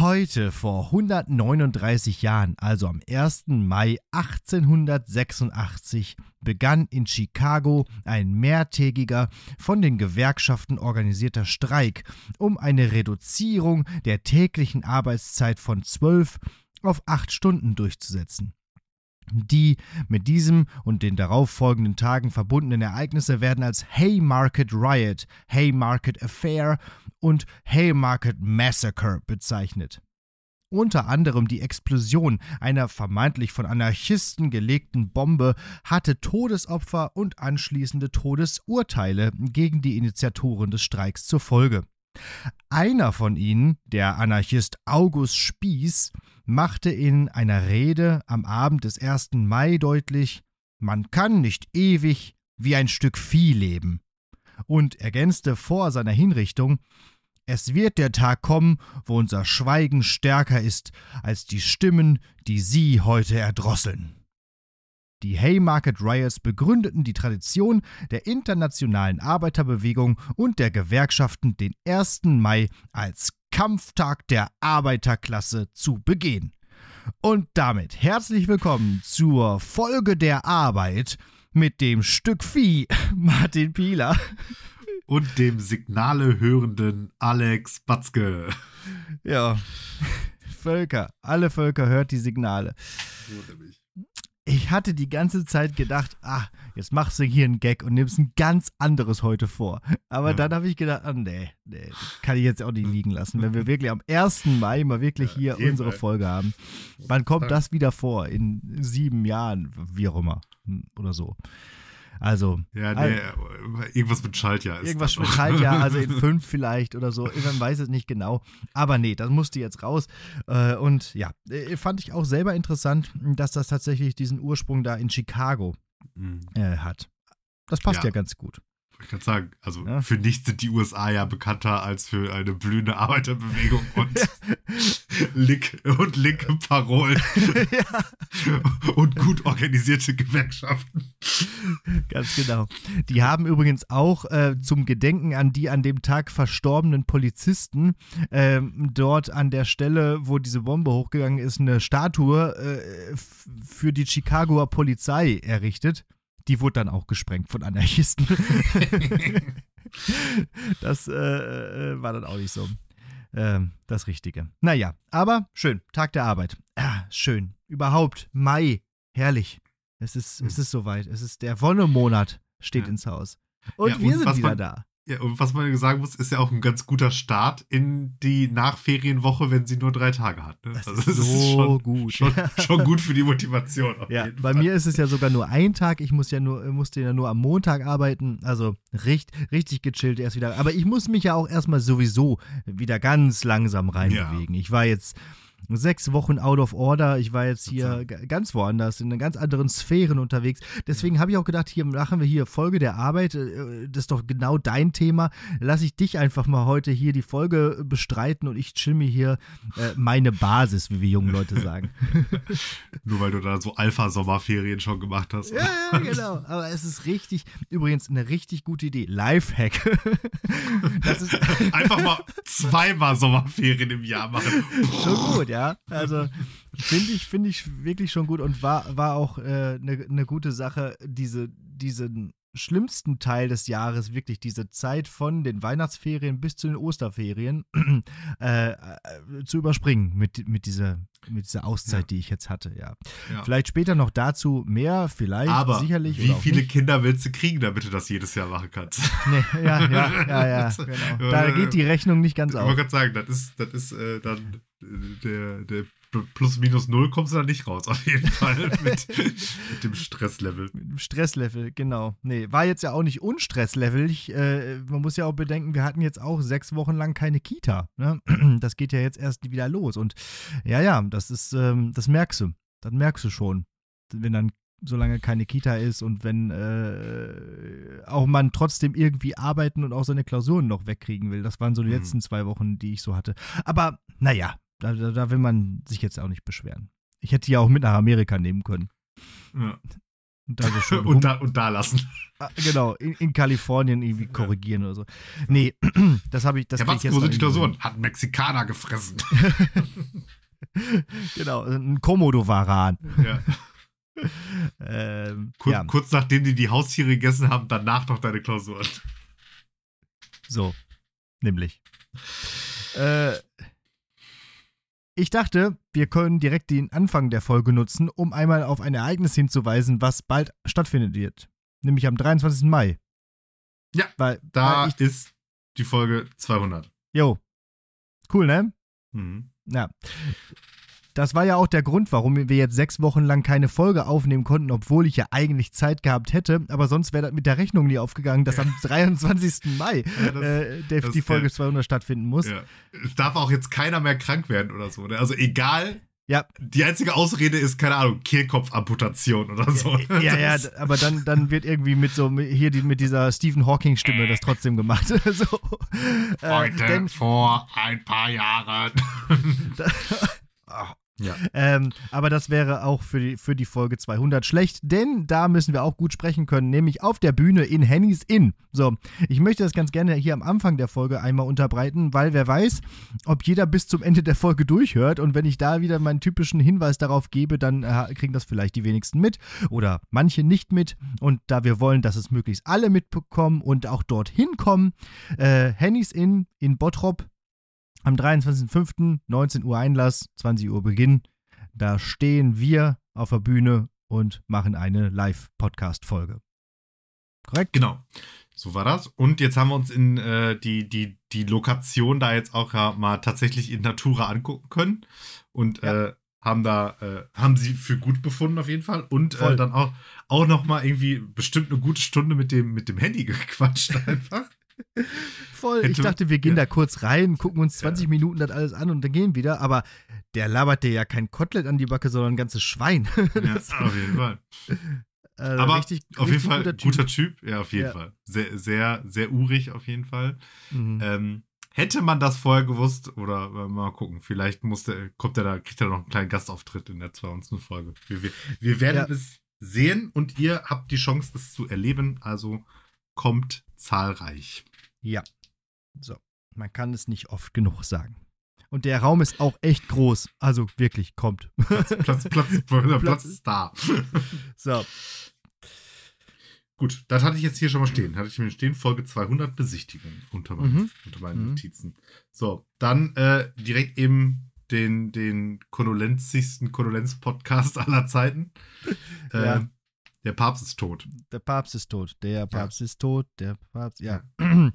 Heute, vor 139 Jahren, also am 1. Mai 1886, begann in Chicago ein mehrtägiger, von den Gewerkschaften organisierter Streik, um eine Reduzierung der täglichen Arbeitszeit von 12 auf 8 Stunden durchzusetzen. Die mit diesem und den darauffolgenden Tagen verbundenen Ereignisse werden als Haymarket Riot, Haymarket Affair und Haymarket Massacre bezeichnet. Unter anderem die Explosion einer vermeintlich von Anarchisten gelegten Bombe hatte Todesopfer und anschließende Todesurteile gegen die Initiatoren des Streiks zur Folge. Einer von ihnen, der Anarchist August Spieß, machte in einer Rede am Abend des 1. Mai deutlich, man kann nicht ewig wie ein Stück Vieh leben, und ergänzte vor seiner Hinrichtung, es wird der Tag kommen, wo unser Schweigen stärker ist als die Stimmen, die Sie heute erdrosseln. Die Haymarket Riots begründeten die Tradition der internationalen Arbeiterbewegung und der Gewerkschaften, den 1. Mai als Kampftag der Arbeiterklasse zu begehen. Und damit herzlich willkommen zur Folge der Arbeit mit dem Stück Vieh Martin Pieler und dem Signale hörenden Alex Batzke. Ja, alle Völker hört die Signale. So nämlich. Ich hatte die ganze Zeit gedacht, jetzt machst du hier einen Gag und nimmst ein ganz anderes heute vor. Aber dann habe ich gedacht, nee, das kann ich jetzt auch nicht liegen lassen. Wenn wir wirklich am 1. Mai mal wirklich hier unsere Folge haben, wann kommt das wieder vor? In 7 Jahren, wie auch immer. Oder so. Also. Ja, irgendwas mit Schaltjahr ist. Irgendwas mit Schaltjahr, also in 5 vielleicht oder so. Man weiß es nicht genau. Aber nee, das musste jetzt raus. Und ja, fand ich auch selber interessant, dass das tatsächlich diesen Ursprung da in Chicago hat. Das passt ja ganz gut. Ich kann sagen, also für nichts sind die USA ja bekannter als für eine blühende Arbeiterbewegung und linke Parolen und gut organisierte Gewerkschaften. Ganz genau. Die haben übrigens auch zum Gedenken an die an dem Tag verstorbenen Polizisten dort an der Stelle, wo diese Bombe hochgegangen ist, eine Statue für die Chicagoer Polizei errichtet. Die wurde dann auch gesprengt von Anarchisten. Das war dann auch nicht so das Richtige. Naja, aber schön. Tag der Arbeit. Schön. Überhaupt. Mai. Herrlich. Es ist soweit. Es ist der Wonnemonat steht ins Haus. Und wir sind wieder da. Ja, und was man sagen muss, ist ja auch ein ganz guter Start in die Nachferienwoche, wenn sie nur 3 Tage hat. Ne? Das ist so gut. Schon gut für die Motivation. Bei mir ist es ja sogar nur ein Tag. Ich musste ja nur am Montag arbeiten. Also richtig gechillt erst wieder. Aber ich muss mich ja auch erstmal sowieso wieder ganz langsam reinbewegen. Ich war jetzt 6 Wochen out of order. Ich war jetzt hier ganz woanders, in ganz anderen Sphären unterwegs. Deswegen habe ich auch gedacht, hier machen wir hier Folge der Arbeit. Das ist doch genau dein Thema. Lass ich dich einfach mal heute hier die Folge bestreiten und ich chill mir hier meine Basis, wie wir jungen Leute sagen. Nur weil du da so Alpha-Sommerferien schon gemacht hast. Ja, genau. Aber es ist übrigens eine richtig gute Idee. Lifehack. Das ist einfach mal 2-mal Sommerferien im Jahr machen. Schon gut, ja. Also finde ich wirklich schon gut und war auch eine gute Sache, diesen schlimmsten Teil des Jahres, wirklich diese Zeit von den Weihnachtsferien bis zu den Osterferien zu überspringen mit dieser Auszeit, die ich jetzt hatte, ja. Vielleicht später noch dazu mehr, vielleicht, aber sicherlich. Wie viele Kinder willst du kriegen, damit du das jedes Jahr machen kannst? Nee, ja, genau. Da geht die Rechnung nicht ganz auf. Ich wollte gerade sagen, das ist dann der plus minus 0 kommst du da nicht raus, auf jeden Fall, mit dem Stresslevel. Mit dem Stresslevel, genau. Nee, war jetzt ja auch nicht Unstresslevel. Man muss ja auch bedenken, wir hatten jetzt auch 6 Wochen lang keine Kita. Ne? Das geht ja jetzt erst wieder los. Und ja, das ist, das merkst du. Das merkst du schon. Wenn dann so lange keine Kita ist und wenn auch man trotzdem irgendwie arbeiten und auch seine Klausuren noch wegkriegen will. Das waren so die letzten 2 Wochen, die ich so hatte. Aber naja, da will man sich jetzt auch nicht beschweren. Ich hätte die ja auch mit nach Amerika nehmen können. Ja. da so schön und da lassen. Genau, in Kalifornien irgendwie korrigieren oder so. Nee, das habe ich, das Ja, krieg was, ich jetzt wo noch sind die irgendwie Klausuren? Hat ein Mexikaner gefressen. hin. Genau, ein Komodo-Varan. Ja. Ja, Kurz nachdem die Haustiere gegessen haben, danach noch deine Klausuren. so, nämlich. Ich dachte, wir können direkt den Anfang der Folge nutzen, um einmal auf ein Ereignis hinzuweisen, was bald stattfinden wird. Nämlich am 23. Mai. Ja, weil ist die Folge 200. Jo, cool, ne? Mhm. Ja. Das war ja auch der Grund, warum wir jetzt 6 Wochen lang keine Folge aufnehmen konnten, obwohl ich ja eigentlich Zeit gehabt hätte. Aber sonst wäre das mit der Rechnung nie aufgegangen, dass am 23. Mai die Folge 200 stattfinden muss. Ja. Es darf auch jetzt keiner mehr krank werden oder so. Ne? Also egal. Ja. Die einzige Ausrede ist, keine Ahnung, Kehlkopfamputation oder so. Ja, aber dann wird irgendwie mit dieser Stephen Hawking-Stimme das trotzdem gemacht. So. Heute vor ein paar Jahren. Ja. Aber das wäre auch für die Folge 200 schlecht, denn da müssen wir auch gut sprechen können, nämlich auf der Bühne in Henny's Inn. So, ich möchte das ganz gerne hier am Anfang der Folge einmal unterbreiten, weil wer weiß, ob jeder bis zum Ende der Folge durchhört und wenn ich da wieder meinen typischen Hinweis darauf gebe, dann kriegen das vielleicht die wenigsten mit oder manche nicht mit und da wir wollen, dass es möglichst alle mitbekommen und auch dorthin kommen, Henny's Inn in Bottrop, am 23.05., 19 Uhr Einlass, 20 Uhr Beginn. Da stehen wir auf der Bühne und machen eine Live-Podcast-Folge. Korrekt? Genau. So war das. Und jetzt haben wir uns in die Lokation da jetzt auch mal tatsächlich in Natura angucken können. Und haben sie für gut befunden auf jeden Fall. Und dann auch noch mal irgendwie bestimmt eine gute Stunde mit dem Handy gequatscht einfach. Voll, ich dachte, wir gehen da kurz rein, gucken uns 20 Minuten das alles an und dann gehen wieder, aber der labert dir ja kein Kotelett an die Backe, sondern ein ganzes Schwein. Ja, auf jeden Fall. Aber auf jeden Fall guter Typ. Ja, auf jeden Fall. Sehr, sehr, sehr urig auf jeden Fall. Mhm. Hätte man das vorher gewusst, oder mal gucken, vielleicht kriegt er noch einen kleinen Gastauftritt in der 200. Folge. Wir werden es sehen und ihr habt die Chance, es zu erleben, also kommt zahlreich. Ja, so. Man kann es nicht oft genug sagen. Und der Raum ist auch echt groß. Also wirklich, kommt. Platz ist da. So. Gut, das hatte ich jetzt hier schon mal stehen. Hatte ich mir stehen, Folge 200 Besichtigung unter meinen Notizen. So, dann direkt eben den kondolenzigsten Kondolenz-Podcast aller Zeiten. Der Papst ist tot. Der Papst ist tot. Der Papst ist tot. Der Papst, ja.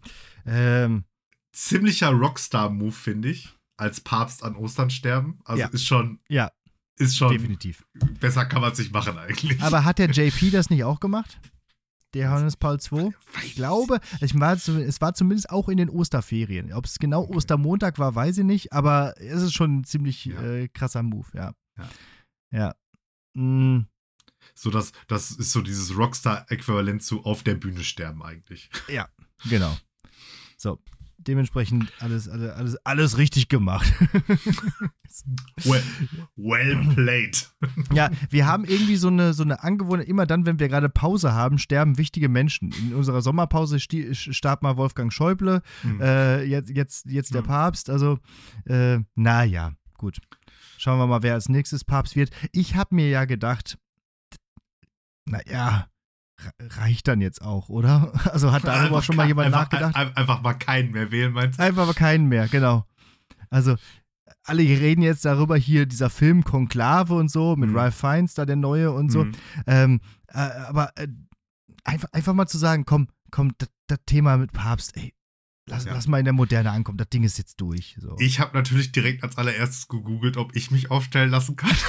Ziemlicher Rockstar-Move, finde ich. Als Papst an Ostern sterben. Also ist schon. Ja. Ist schon. Definitiv. Besser kann man es nicht machen, eigentlich. Aber hat der JP das nicht auch gemacht? Der Johannes Paul II? Ich glaube, es war zumindest auch in den Osterferien. Ob es genau Ostermontag war, weiß ich nicht. Aber es ist schon ein ziemlich krasser Move, ja. So, das ist so dieses Rockstar-Äquivalent zu auf der Bühne sterben eigentlich. Ja, genau. So, dementsprechend alles richtig gemacht. Well played. Ja, wir haben irgendwie so eine Angewohnheit, immer dann, wenn wir gerade Pause haben, sterben wichtige Menschen. In unserer Sommerpause starb mal Wolfgang Schäuble, jetzt der Papst, also naja, gut. Schauen wir mal, wer als nächstes Papst wird. Ich habe mir ja gedacht, naja, reicht dann jetzt auch, oder? Also hat darüber schon mal jemand nachgedacht? Einfach mal keinen mehr wählen, meinst du? Einfach mal keinen mehr, genau. Also alle reden jetzt darüber, hier dieser Film Konklave und so, mit Ralph Fiennes, da der neue und so. Aber einfach mal zu sagen, komm, das Thema mit Papst, ey, lass mal in der Moderne ankommen, das Ding ist jetzt durch. So. Ich habe natürlich direkt als allererstes gegoogelt, ob ich mich aufstellen lassen kann.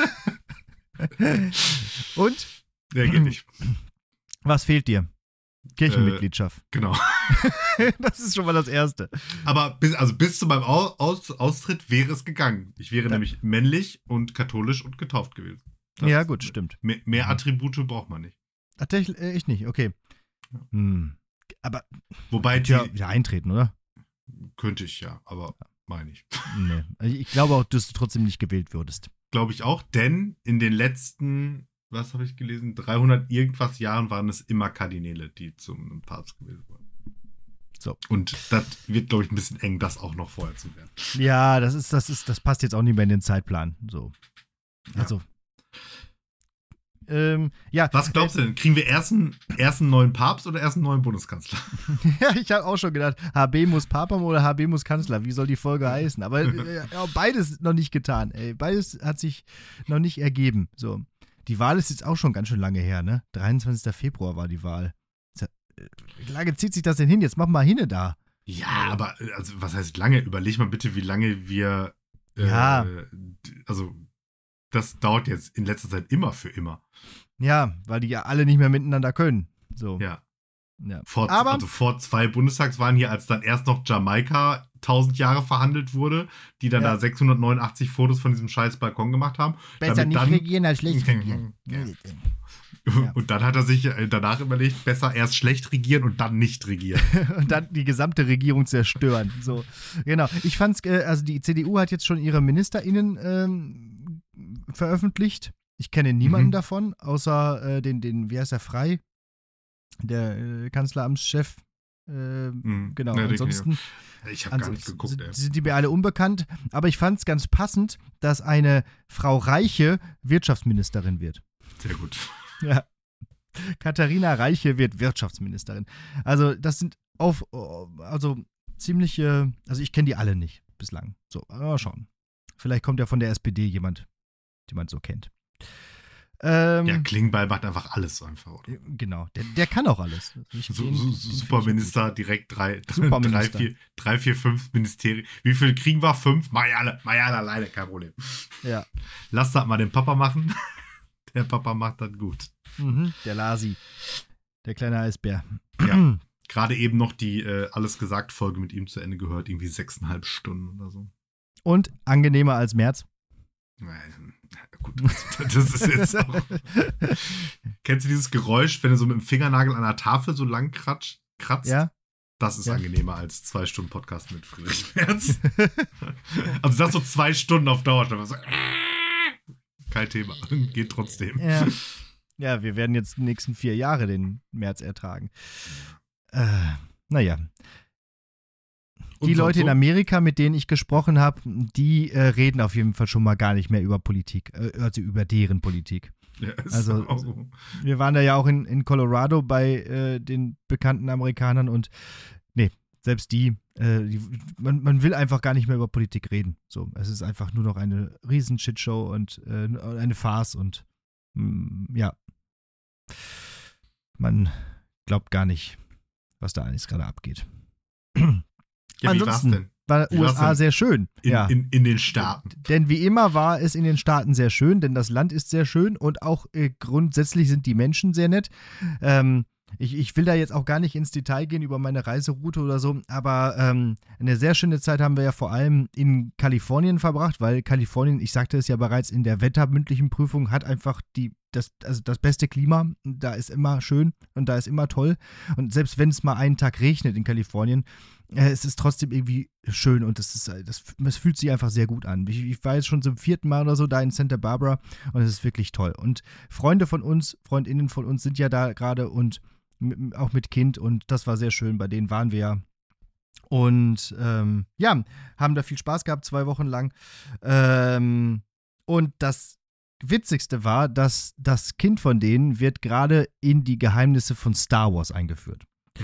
Und? Nee, geht nicht. Was fehlt dir? Kirchenmitgliedschaft. Genau. Das ist schon mal das Erste. Aber bis zu meinem Austritt wäre es gegangen. Ich wäre nämlich männlich und katholisch und getauft gewesen. Ja, gut, stimmt. Mehr Attribute braucht man nicht. Tatsächlich, echt nicht, okay. Aber wobei wieder eintreten, oder? Könnte ich ja, aber meine ich. Nee. Ich glaube auch, dass du trotzdem nicht gewählt würdest. Glaube ich auch, denn in den letzten was habe ich gelesen? 300 irgendwas Jahren waren es immer Kardinäle, die zum Papst gewählt wurden. So. Und das wird, glaube ich, ein bisschen eng, das auch noch vorher zu werden. Ja, das passt jetzt auch nicht mehr in den Zeitplan. So. Also. Ja. Was glaubst du denn? Kriegen wir erst einen neuen Papst oder erst einen neuen Bundeskanzler? Ja, ich habe auch schon gedacht, HB muss Papam oder HB muss Kanzler. Wie soll die Folge heißen? Aber beides noch nicht getan. Ey. Beides hat sich noch nicht ergeben. So. Die Wahl ist jetzt auch schon ganz schön lange her, ne? 23. Februar war die Wahl. Wie lange zieht sich das denn hin? Jetzt mach mal hinne da. Ja, aber also, was heißt lange? Überleg mal bitte, wie lange wir also das dauert jetzt in letzter Zeit immer für immer. Ja, weil die ja alle nicht mehr miteinander können. So. Ja. Vor 2 Bundestagswahlen hier, als dann erst noch Jamaika 1000 Jahre verhandelt wurde, die dann da 689 Fotos von diesem scheiß Balkon gemacht haben. Besser nicht regieren als schlecht regieren. Ja. Und dann hat er sich danach überlegt, besser erst schlecht regieren und dann nicht regieren. Und dann die gesamte Regierung zerstören. So, genau. Ich fand's, also die CDU hat jetzt schon ihre MinisterInnen veröffentlicht. Ich kenne niemanden davon, außer den, wie heißt der, Frey, der Kanzleramtschef. Genau, ja, ansonsten ich habe gar nicht geguckt. Sind die mir alle unbekannt, aber ich fand es ganz passend, dass eine Frau Reiche Wirtschaftsministerin wird. Sehr gut. Ja. Katharina Reiche wird Wirtschaftsministerin. Also das sind ziemliche, also ich kenne die alle nicht bislang. So, aber schauen. Vielleicht kommt ja von der SPD jemand, den man so kennt. Ja, Klingbeil macht einfach alles einfach, oder? Genau, der kann auch alles. Superminister, direkt 3, 4, 5 Ministerien. Wie viel kriegen wir? 5? Mach ja alleine, kein Problem. Ja. Lass das mal den Papa machen. Der Papa macht das gut. Der Lasi. Der kleine Eisbär. Ja. Gerade eben noch die Alles gesagt Folge mit ihm zu Ende gehört. Irgendwie 6,5 Stunden oder so. Und angenehmer als Merz. Gut, das ist jetzt auch. Kennst du dieses Geräusch, wenn du so mit dem Fingernagel an der Tafel so lang kratzt? Ja. Das ist angenehmer als 2 Stunden Podcast mit Friedrich Merz. Also das so 2 Stunden auf Dauer. So, kein Thema. Geht trotzdem. Ja, wir werden jetzt die nächsten 4 Jahre den Merz ertragen. Naja. Die Leute in Amerika, mit denen ich gesprochen habe, die reden auf jeden Fall schon mal gar nicht mehr über Politik, also über deren Politik. Ja, also wir waren da ja auch in Colorado bei den bekannten Amerikanern und nee, selbst man will einfach gar nicht mehr über Politik reden. So, es ist einfach nur noch eine riesen Shitshow und eine Farce und ja, man glaubt gar nicht, was da alles gerade abgeht. Ja, ansonsten war USA sehr schön. In den Staaten. Denn wie immer war es in den Staaten sehr schön, denn das Land ist sehr schön und auch grundsätzlich sind die Menschen sehr nett. Ich will da jetzt auch gar nicht ins Detail gehen über meine Reiseroute oder so, aber eine sehr schöne Zeit haben wir ja vor allem in Kalifornien verbracht, weil Kalifornien, ich sagte es ja bereits in der wettermündlichen Prüfung, hat einfach das beste Klima. Da ist immer schön und da ist immer toll. Und selbst wenn es mal einen Tag regnet in Kalifornien, es ist trotzdem irgendwie schön und es fühlt sich einfach sehr gut an. Ich war jetzt schon zum 4. Mal oder so da in Santa Barbara und es ist wirklich toll. Und Freunde von uns, Freundinnen von uns sind ja da gerade und auch mit Kind und das war sehr schön. Bei denen waren wir ja. Und ja, haben da viel Spaß gehabt, 2 Wochen lang. Und das Witzigste war, dass das Kind von denen wird gerade in die Geheimnisse von Star Wars eingeführt.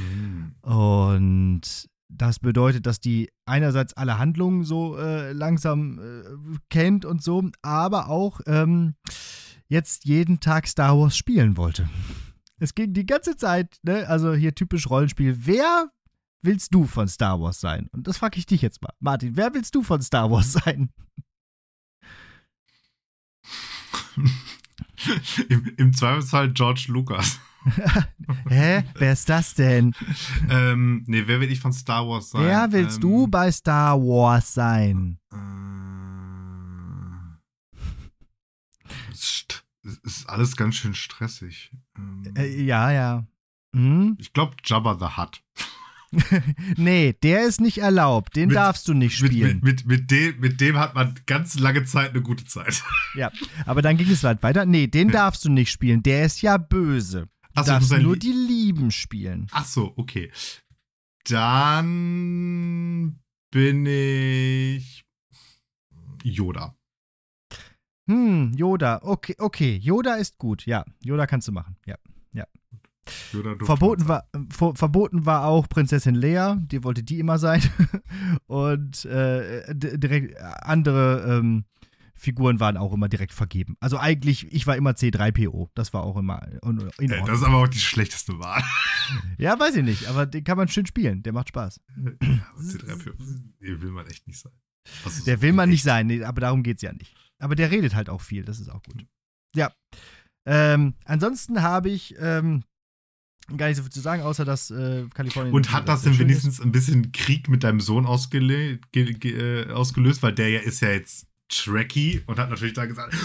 Und das bedeutet, dass die einerseits alle Handlungen so langsam kennt und so, aber auch jetzt jeden Tag Star Wars spielen wollte. Es ging die ganze Zeit, ne? Also hier typisch Rollenspiel. Wer willst du von Star Wars sein? Und das frage ich dich jetzt mal. Martin, wer willst du von Star Wars sein? Im Zweifelsfall George Lucas. Hä? Wer ist das denn? Nee, wer will ich von Star Wars sein? Wer willst du bei Star Wars sein? Es ist alles ganz schön stressig. Ja. Ich glaube Jabba the Hutt. Nee, der ist nicht erlaubt. Den darfst du nicht spielen. Mit dem hat man ganz lange Zeit eine gute Zeit. Ja, aber dann ging es halt weiter. Nee, den darfst du nicht spielen. Der ist ja böse. Du darfst nur die Lieben spielen. Ach so, okay. Dann bin ich Yoda. Yoda. Okay. Yoda ist gut. Ja, Yoda kannst du machen. Ja. Verboten war auch Prinzessin Leia, die wollte die immer sein. Und direkt andere Figuren waren auch immer direkt vergeben. Also eigentlich, ich war immer C3PO. Das war auch immer in Ordnung. Das ist aber auch die schlechteste Wahl. Ja, weiß ich nicht, aber den kann man schön spielen. Der macht Spaß. C3PO, den will man echt nicht sein. Der will man nicht sein, nee, aber darum geht's ja nicht. Aber der redet halt auch viel, das ist auch gut. Ja. Ansonsten habe ich gar nicht so viel zu sagen, außer dass Kalifornien. Und hat das denn wenigstens ein bisschen Krieg mit deinem Sohn ausgelöst? Weil der ist ja jetzt Trekkie und hat natürlich da gesagt,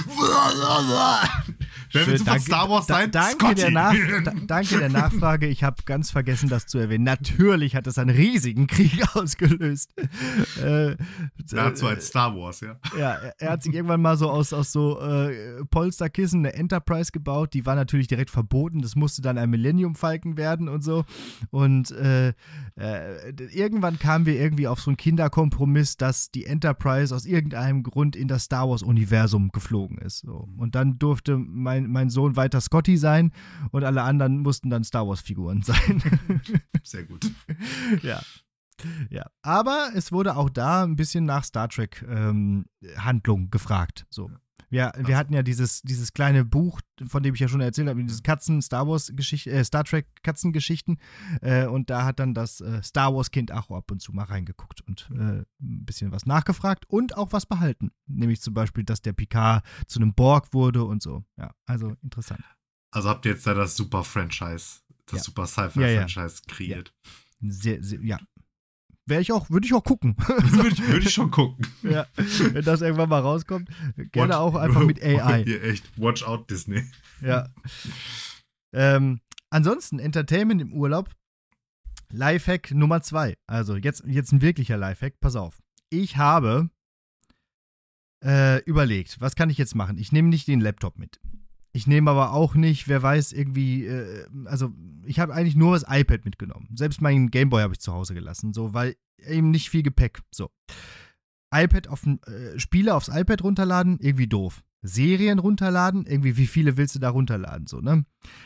wer willst du von Star Wars sein? Danke der Nachfrage. Ich habe ganz vergessen, das zu erwähnen. Natürlich hat es einen riesigen Krieg ausgelöst. Dazu als Star Wars, ja. Ja, er hat sich irgendwann mal so aus so Polsterkissen eine Enterprise gebaut. Die war natürlich direkt verboten. Das musste dann ein Millennium Falcon werden und so. Und irgendwann kamen wir irgendwie auf so einen Kinderkompromiss, dass die Enterprise aus irgendeinem Grund in das Star Wars-Universum geflogen ist. So. Und dann durfte mein Sohn weiter Scotty sein und alle anderen mussten dann Star Wars-Figuren sein. Sehr gut. Ja. Aber es wurde auch da ein bisschen nach Star Trek Handlung gefragt. So. Wir hatten ja dieses kleine Buch, von dem ich ja schon erzählt habe, diese Star Trek Katzengeschichten. Und da hat dann das Star Wars Kind auch ab und zu mal reingeguckt und ein bisschen was nachgefragt und auch was behalten. Nämlich zum Beispiel, dass der Picard zu einem Borg wurde und so. Ja, also interessant. Also habt ihr jetzt da das super Franchise, super Sci-Fi-Franchise kreiert. Ja. Würde ich auch gucken. Würde ich schon gucken. Ja, wenn das irgendwann mal rauskommt. Gerne auch einfach mit AI. Echt, watch out, Disney. Ja. Ansonsten, Entertainment im Urlaub. Lifehack Nummer 2. Also jetzt ein wirklicher Lifehack. Pass auf. Ich habe überlegt, was kann ich jetzt machen? Ich nehme nicht den Laptop mit. Ich nehme aber auch nicht, wer weiß, irgendwie, also ich habe eigentlich nur das iPad mitgenommen. Selbst meinen Gameboy habe ich zu Hause gelassen, so, weil eben nicht viel Gepäck. So. iPad Spiele aufs iPad runterladen, irgendwie doof. Serien runterladen, irgendwie, wie viele willst du da runterladen, so, ne?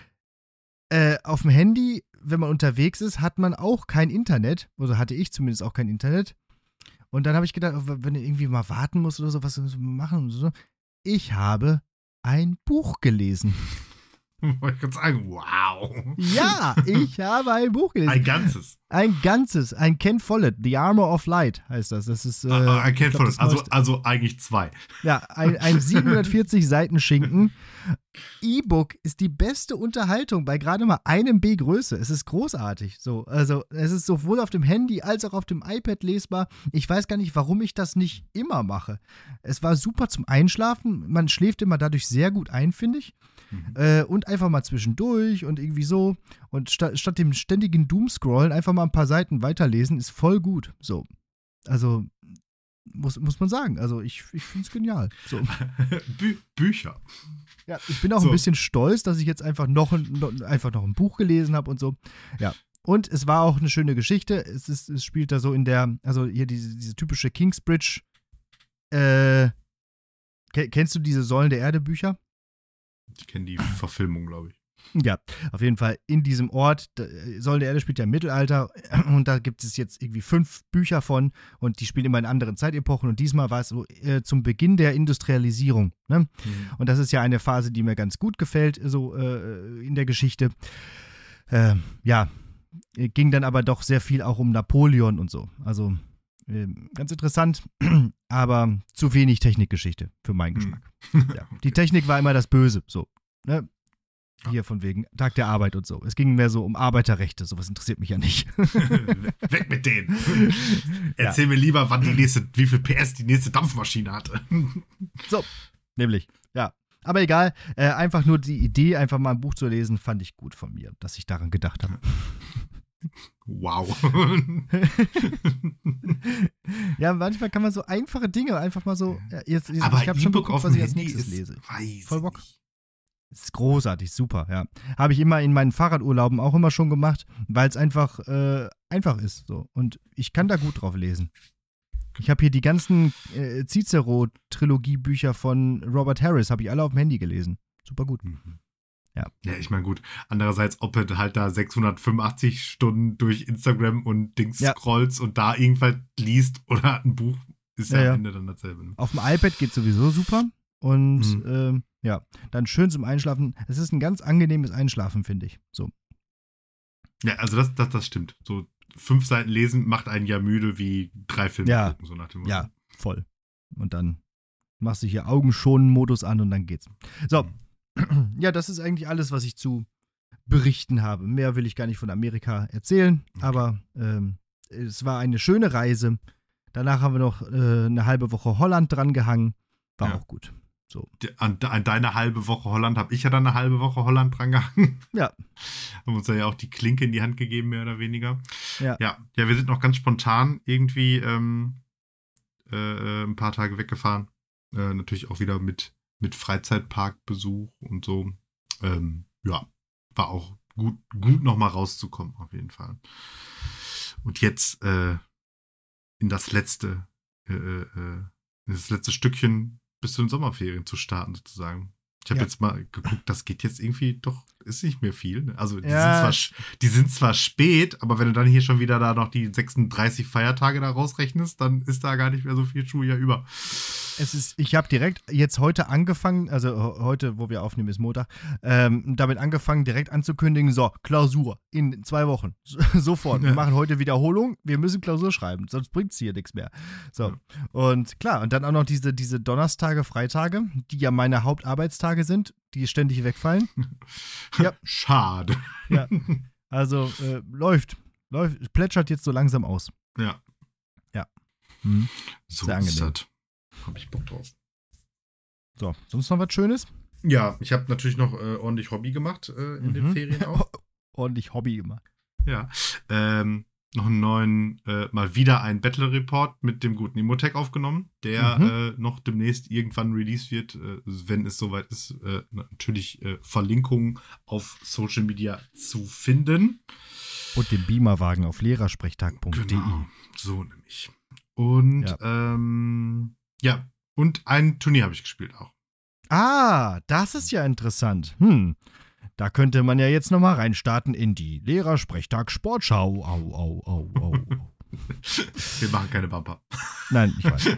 Auf dem Handy, wenn man unterwegs ist, hat man auch kein Internet, also hatte ich zumindest auch kein Internet. Und dann habe ich gedacht, wenn du irgendwie mal warten musst oder so, was machen und so. Ich habe ein Buch gelesen. Wollte ich gerade sagen, wow. Ja, ich habe ein Buch gelesen. Ein ganzes. Ein Ken Follett, The Armor of Light heißt das. Das ist ein Ken Follett, also eigentlich 2. Ja, ein 740 Seiten Schinken. E-Book ist die beste Unterhaltung bei gerade mal einem B Größe. Es ist großartig. So, also es ist sowohl auf dem Handy als auch auf dem iPad lesbar. Ich weiß gar nicht, warum ich das nicht immer mache. Es war super zum Einschlafen. Man schläft immer dadurch sehr gut ein, finde ich. Und einfach mal zwischendurch und irgendwie so. Und statt dem ständigen Doomscrollen einfach mal ein paar Seiten weiterlesen, ist voll gut. So. Also muss man sagen. Also ich finde es genial. So. Bücher. Ja, ich bin auch ein bisschen stolz, dass ich jetzt einfach noch ein Buch gelesen habe und so. Ja. Und es war auch eine schöne Geschichte. Es spielt da so in der, also hier diese typische Kingsbridge. Kennst du diese Säulen der Erde Bücher? Ich kenne die Verfilmung, glaube ich. Ja, auf jeden Fall in diesem Ort, Säulen der Erde spielt ja im Mittelalter und da gibt es jetzt irgendwie 5 Bücher von und die spielen immer in anderen Zeitepochen und diesmal war es so zum Beginn der Industrialisierung. Ne? Und das ist ja eine Phase, die mir ganz gut gefällt, so in der Geschichte. Ja, ging dann aber doch sehr viel auch um Napoleon und so. Also ganz interessant, aber zu wenig Technikgeschichte für meinen Geschmack. Ja. Die Technik war immer das Böse, so. Ne? Hier von wegen Tag der Arbeit und so. Es ging mehr so um Arbeiterrechte, sowas interessiert mich ja nicht. Weg mit denen. Erzähl mir lieber, wie viel PS die nächste Dampfmaschine hatte. So, nämlich, ja. Aber egal, einfach nur die Idee, einfach mal ein Buch zu lesen, fand ich gut von mir, dass ich daran gedacht habe. Wow. Ja, manchmal kann man so einfache Dinge einfach mal so. Ja, Aber ich habe schon E-Book geguckt, auf was dem ich als Handy nächstes ist, lese. weiß Voll Bock. nicht. Ist großartig, super, ja. Habe ich immer in meinen Fahrradurlauben auch immer schon gemacht, weil es einfach einfach ist. So. Und ich kann da gut drauf lesen. Ich habe hier die ganzen Cicero-Trilogie-Bücher von Robert Harris, habe ich alle auf dem Handy gelesen. Super gut. Mhm. Ja. Ja, ich meine, gut. Andererseits, ob du halt da 685 Stunden durch Instagram und Dings Ja. scrollst und da irgendwas liest oder ein Buch, ist ja, Ja. am Ende dann dasselbe. Ne? Auf dem iPad geht sowieso super. Und ja, dann schön zum Einschlafen. Es ist ein ganz angenehmes Einschlafen, finde ich. So. Ja, also das stimmt. So 5 Seiten lesen macht einen ja müde wie 3 Filme Ja. gucken, so nach dem Motto. Ja, voll. Und dann machst du hier Augenschonen-Modus an und dann geht's. So. Ja, das ist eigentlich alles, was ich zu berichten habe. Mehr will ich gar nicht von Amerika erzählen, aber es war eine schöne Reise. Danach haben wir noch eine halbe Woche Holland dran gehangen. War auch gut. So. An deine halbe Woche Holland habe ich ja dann eine halbe Woche Holland dran gehangen. Ja. Haben uns ja auch die Klinke in die Hand gegeben, mehr oder weniger. Ja. Ja, wir sind noch ganz spontan irgendwie ein paar Tage weggefahren. Natürlich auch wieder mit Freizeitparkbesuch und so. Ja, war auch gut nochmal rauszukommen, auf jeden Fall. Und jetzt in das letzte Stückchen bis zu den Sommerferien zu starten, sozusagen. Ich habe jetzt mal geguckt, das geht jetzt irgendwie doch, ist nicht mehr viel. Ne? Also die sind zwar spät, aber wenn du dann hier schon wieder da noch die 36 Feiertage da rausrechnest, dann ist da gar nicht mehr so viel Schuljahr über. Ich habe direkt jetzt heute angefangen, also heute, wo wir aufnehmen, ist Montag, damit angefangen, direkt anzukündigen, so, Klausur in 2 Wochen. Sofort. Wir machen heute Wiederholung, wir müssen Klausur schreiben, sonst bringt es hier nichts mehr. So. Ja. Und klar, und dann auch noch diese Donnerstage, Freitage, die ja meine Hauptarbeitstage sind, die ständig wegfallen. Ja. Schade. Ja. Also läuft, plätschert jetzt so langsam aus. Ja. Ja. So sehr ist angenehm. das. Hab ich Bock drauf. So, sonst noch was Schönes? Ja, ich habe natürlich noch ordentlich Hobby gemacht in den Ferien auch. Ordentlich Hobby gemacht. Ja. Noch einen neuen, mal wieder einen Battle Report mit dem guten Imotech aufgenommen, der noch demnächst irgendwann released wird, wenn es soweit ist. Natürlich Verlinkungen auf Social Media zu finden. Und den Beamerwagen auf lehrersprechtag.de. Genau, so nämlich. Und ja, und ein Turnier habe ich gespielt auch. Ah, das ist ja interessant. Da könnte man ja jetzt nochmal reinstarten in die Lehrersprechtag-Sportschau. Au. Wir machen keine Bumper. Nein, ich weiß.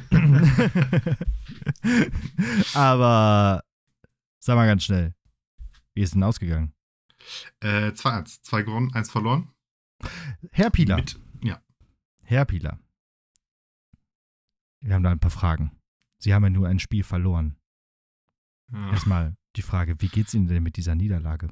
Aber sag mal ganz schnell, wie ist denn ausgegangen? 2-1. 2 gewonnen, 1 verloren. Herr Pieler. Ja. Herr Pieler. Wir haben da ein paar Fragen. Sie haben ja nur ein Spiel verloren. Ja. Erstmal die Frage, wie geht's Ihnen denn mit dieser Niederlage?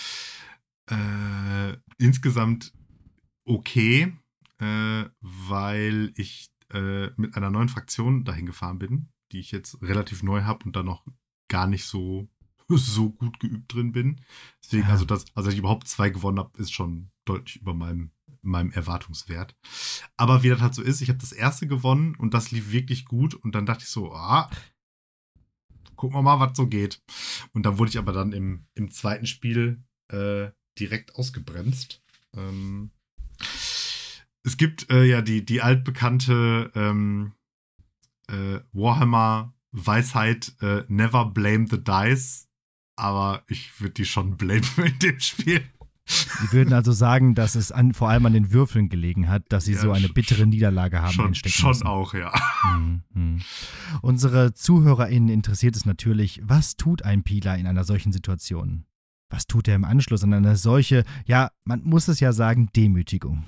Insgesamt okay, weil ich mit einer neuen Fraktion dahin gefahren bin, die ich jetzt relativ neu habe und da noch gar nicht so gut geübt drin bin. Deswegen, also dass ich überhaupt 2 gewonnen habe, ist schon deutlich über meinem Erwartungswert. Aber wie das halt so ist, ich habe das erste gewonnen und das lief wirklich gut und dann dachte ich so, gucken wir mal, was so geht. Und dann wurde ich aber dann im zweiten Spiel direkt ausgebremst. Es gibt ja die altbekannte Warhammer-Weisheit, never blame the dice, aber ich würde die schon blamen in dem Spiel. Sie würden also sagen, dass es vor allem an den Würfeln gelegen hat, dass sie so eine bittere Niederlage haben einstecken schon müssen. Auch, ja. Unsere ZuhörerInnen interessiert es natürlich, was tut ein Pieler in einer solchen Situation? Was tut er im Anschluss an eine solche, ja, man muss es ja sagen, Demütigung?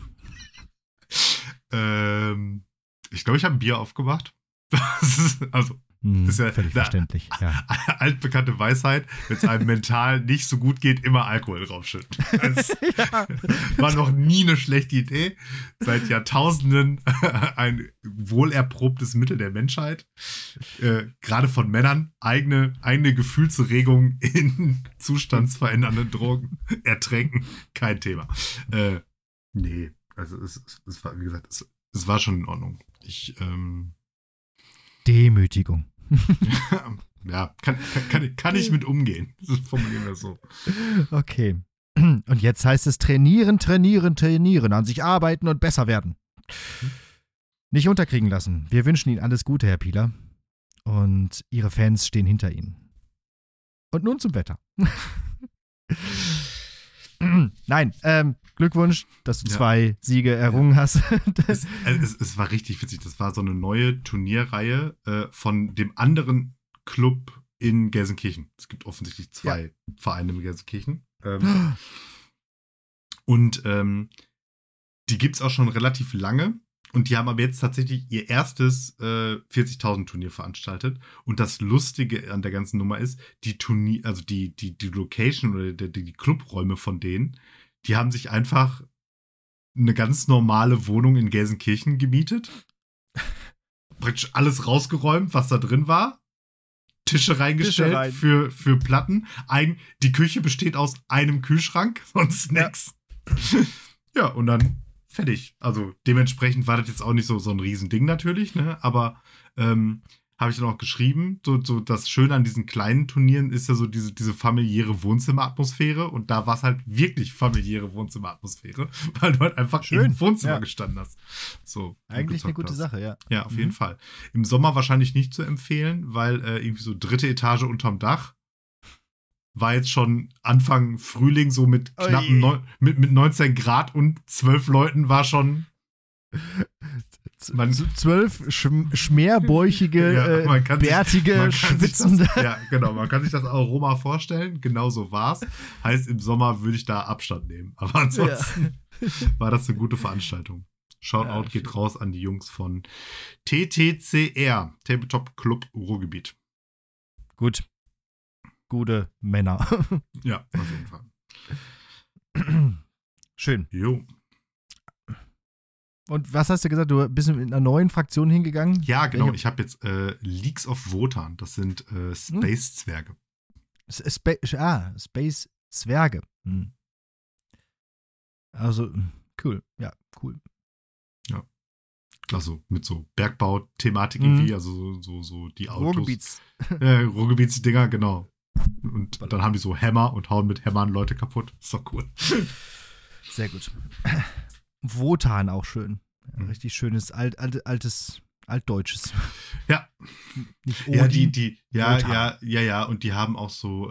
Ich glaube, ich habe ein Bier aufgemacht. Ist ja völlig verständlich. Ja. Altbekannte Weisheit, wenn es einem mental nicht so gut geht, immer Alkohol draufschütten. Das war noch nie eine schlechte Idee. Seit Jahrtausenden ein wohlerprobtes Mittel der Menschheit. Gerade von Männern. Eigene Gefühlsregung in zustandsverändernden Drogen ertränken. Kein Thema. Nee, also es war, wie gesagt, es war schon in Ordnung. Demütigung. Ja, kann ich mit umgehen. Das formulieren wir so. Okay. Und jetzt heißt es trainieren, an sich arbeiten und besser werden. Nicht unterkriegen lassen. Wir wünschen Ihnen alles Gute, Herr Pieler. Und Ihre Fans stehen hinter Ihnen. Und nun zum Wetter. Nein, Glückwunsch, dass du 2 Siege errungen hast. Es war richtig witzig. Das war so eine neue Turnierreihe von dem anderen Club in Gelsenkirchen. Es gibt offensichtlich 2 Vereine in Gelsenkirchen. Und die gibt es auch schon relativ lange. Und die haben aber jetzt tatsächlich ihr erstes 40.000 Turnier veranstaltet. Und das Lustige an der ganzen Nummer ist, die Location oder die Clubräume von denen, die haben sich einfach eine ganz normale Wohnung in Gelsenkirchen gemietet. Praktisch alles rausgeräumt, was da drin war. Tische reingestellt für Platten. Die Küche besteht aus einem Kühlschrank, sonst nix. Ja, und dann fertig. Also dementsprechend war das jetzt auch nicht so ein Riesending natürlich, ne? Aber habe ich dann auch geschrieben, so das Schöne an diesen kleinen Turnieren ist ja so diese familiäre Wohnzimmeratmosphäre und da war es halt wirklich familiäre Wohnzimmeratmosphäre, weil du halt einfach im Wohnzimmer gestanden hast. So, eigentlich eine gute Sache, ja. Ja, auf jeden Fall. Im Sommer wahrscheinlich nicht zu empfehlen, weil irgendwie so 3. Etage unterm Dach war jetzt schon Anfang Frühling so mit knappen mit 19 Grad und 12 Leuten war schon 12 schmerbäuchige, bärtige, schwitzende. Ja, genau. Man kann sich das Aroma vorstellen. Genau so war's. Heißt, im Sommer würde ich da Abstand nehmen. Aber ansonsten war das eine gute Veranstaltung. Shoutout geht raus an die Jungs von TTCR, Tabletop Club Ruhrgebiet. Gut. Gute Männer. Ja, auf jeden Fall. Schön. Jo. Und was hast du gesagt? Du bist in einer neuen Fraktion hingegangen? Ja, genau. Ich habe jetzt Leagues of Wotan. Das sind Space-Zwerge. Space-Zwerge. Also, cool. Ja, cool. Ja. Also mit so Bergbau-Thematik irgendwie. Also so die Autos. Ruhrgebietsdinger, genau. Und dann haben die so Hämmer und hauen mit Hämmern Leute kaputt. Ist doch cool. Sehr gut. Wotan auch schön. Richtig schönes, altdeutsches. Ja. Nicht Odin, ja. Und die haben auch so,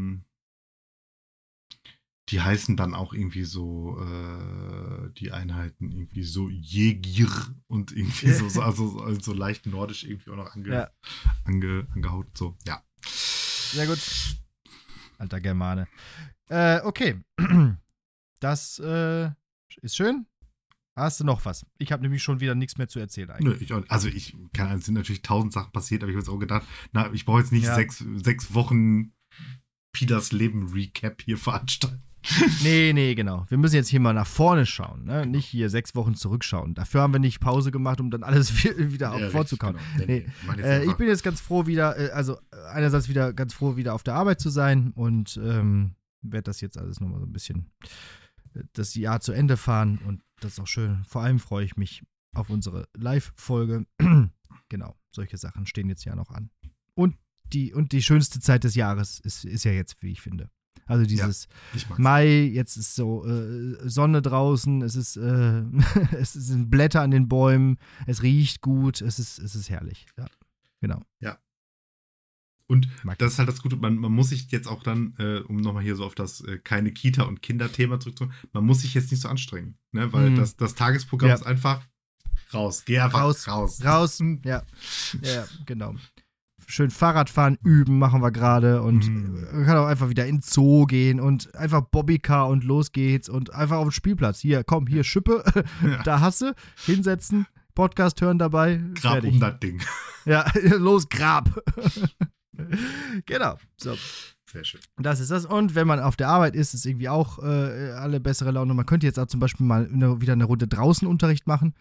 die heißen dann auch irgendwie so, die Einheiten irgendwie so Jägir und irgendwie so leicht nordisch irgendwie auch noch angehaut. So, ja. Sehr gut. Alter Germane. Okay. Das ist schön. Hast du noch was? Ich habe nämlich schon wieder nichts mehr zu erzählen eigentlich. Nö, es sind natürlich 1000 Sachen passiert, aber ich habe jetzt auch gedacht, ich brauche jetzt nicht 6 Wochen Pieters Leben Recap hier veranstalten. Nee, genau. Wir müssen jetzt hier mal nach vorne schauen, ne? Nicht hier 6 Wochen zurückschauen. Dafür haben wir nicht Pause gemacht, um dann alles wieder vorzukauen. Genau. Ich bin jetzt ganz froh wieder, einerseits wieder ganz froh, wieder auf der Arbeit zu sein und werde das jetzt alles nochmal so ein bisschen das Jahr zu Ende fahren und das ist auch schön. Vor allem freue ich mich auf unsere Live-Folge. Genau, solche Sachen stehen jetzt ja noch an. Und die schönste Zeit des Jahres ist ja jetzt, wie ich finde. Also dieses Mai, jetzt ist so Sonne draußen, es sind Blätter an den Bäumen, es riecht gut, es ist herrlich. Ja, genau. Ja. Und das ist halt das Gute, man muss sich jetzt auch dann, um nochmal hier so auf das keine Kita- und Kinderthema zurückzukommen, man muss sich jetzt nicht so anstrengen, ne? Weil das Tagesprogramm ist einfach raus. Geh einfach raus. Raus, ja, genau. Schön Fahrradfahren üben, machen wir gerade und man kann auch einfach wieder in den Zoo gehen und einfach Bobbycar und los geht's und einfach auf den Spielplatz. Hier, komm, hier Schippe, da hast du, hinsetzen, Podcast hören dabei. Grab fertig. Um das Ding. Ja, los, Grab. Genau, so. Sehr schön. Das ist das. Und wenn man auf der Arbeit ist irgendwie auch alle bessere Laune. Man könnte jetzt auch zum Beispiel mal wieder eine Runde draußen Unterricht machen.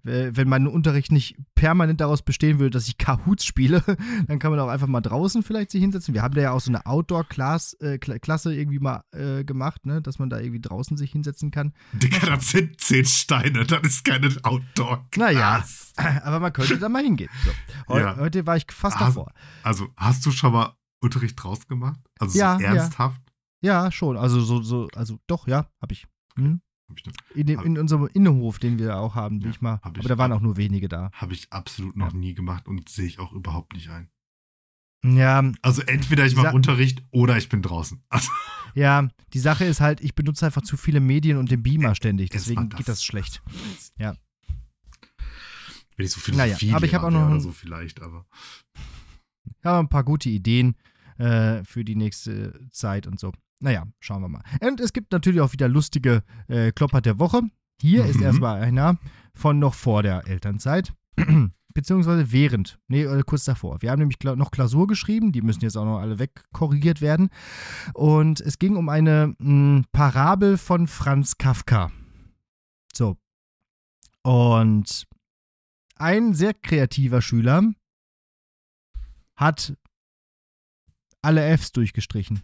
wenn mein Unterricht nicht permanent daraus bestehen würde, dass ich Kahoots spiele, dann kann man auch einfach mal draußen vielleicht sich hinsetzen. Wir haben da ja auch so eine Outdoor-Klasse irgendwie mal gemacht, ne, dass man da irgendwie draußen sich hinsetzen kann. Digga, das sind 10 Steine, das ist keine Outdoor-Klasse. Naja, aber man könnte da mal hingehen. So. Heute war ich fast davor. Also, hast du schon mal Unterricht draußen gemacht? Also ja, so ernsthaft? Ja, schon. Also also doch, ja, habe ich. Hm? In unserem Innenhof, den wir auch haben, aber da waren auch nur wenige da. Habe ich absolut noch nie gemacht und sehe ich auch überhaupt nicht ein. Ja. Also entweder ich mache Unterricht oder ich bin draußen. Also. Ja, die Sache ist halt, ich benutze einfach zu viele Medien und den Beamer ständig, deswegen geht das schlecht. Ja. Wenn ich so Philosophie aber ich habe auch noch oder so vielleicht, aber. Ich habe ein paar gute Ideen für die nächste Zeit und so. Naja, schauen wir mal. Und es gibt natürlich auch wieder lustige Klopper der Woche. Hier ist erstmal einer von noch vor der Elternzeit. Beziehungsweise kurz davor. Wir haben nämlich noch Klausur geschrieben, die müssen jetzt auch noch alle wegkorrigiert werden. Und es ging um eine Parabel von Franz Kafka. So. Und ein sehr kreativer Schüler hat alle Fs durchgestrichen.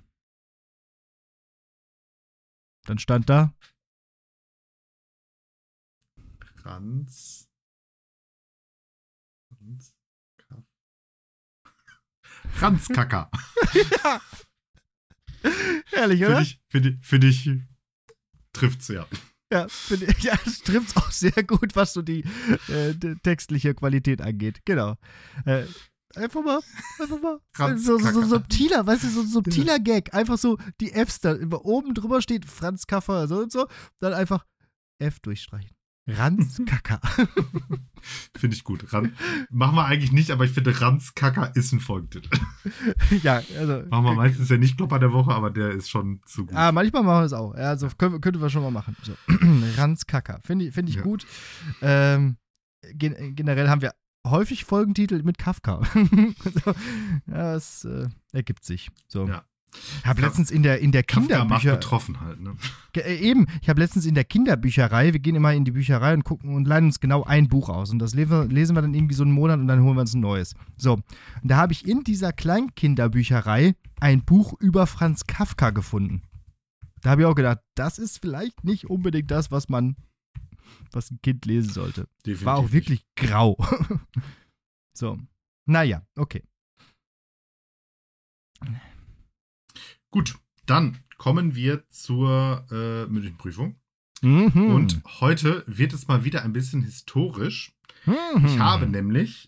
Dann stand da Franzkacker. Ja. Herrlich, oder? Finde ich trifft's ja. Ja, es trifft auch sehr gut, was so die textliche Qualität angeht. Genau. Einfach mal so subtiler, weißt du, so ein subtiler Gag. Einfach so die Fs da oben drüber steht, Franz Kaffer, so und so. Dann einfach F durchstreichen. Ranzkacker. Finde ich gut. Machen wir eigentlich nicht, aber ich finde, Ranzkacker ist ein Folgetitel. Ja, also. Machen wir meistens ja nicht Klopper der Woche, aber der ist schon zu gut. Manchmal machen wir es auch. Ja, also könnten wir schon mal machen. So. Ranzkacker. Finde ich gut. Generell haben wir häufig Folgentitel mit Kafka. So, ja, es ergibt sich. So. Ja. Ich habe letztens in der Kafka macht Kinderbücher... betroffen halt, ne? Eben, ich habe letztens in der Kinderbücherei, wir gehen immer in die Bücherei und gucken und leihen uns genau ein Buch aus. Und das lesen wir dann irgendwie so einen Monat und dann holen wir uns ein neues. So, und da habe ich in dieser Kleinkinderbücherei ein Buch über Franz Kafka gefunden. Da habe ich auch gedacht, das ist vielleicht nicht unbedingt das, was ein Kind lesen sollte. Definitiv war auch wirklich grau. So, naja, okay. Gut, dann kommen wir zur mündlichen Prüfung. Und heute wird es mal wieder ein bisschen historisch. Ich habe nämlich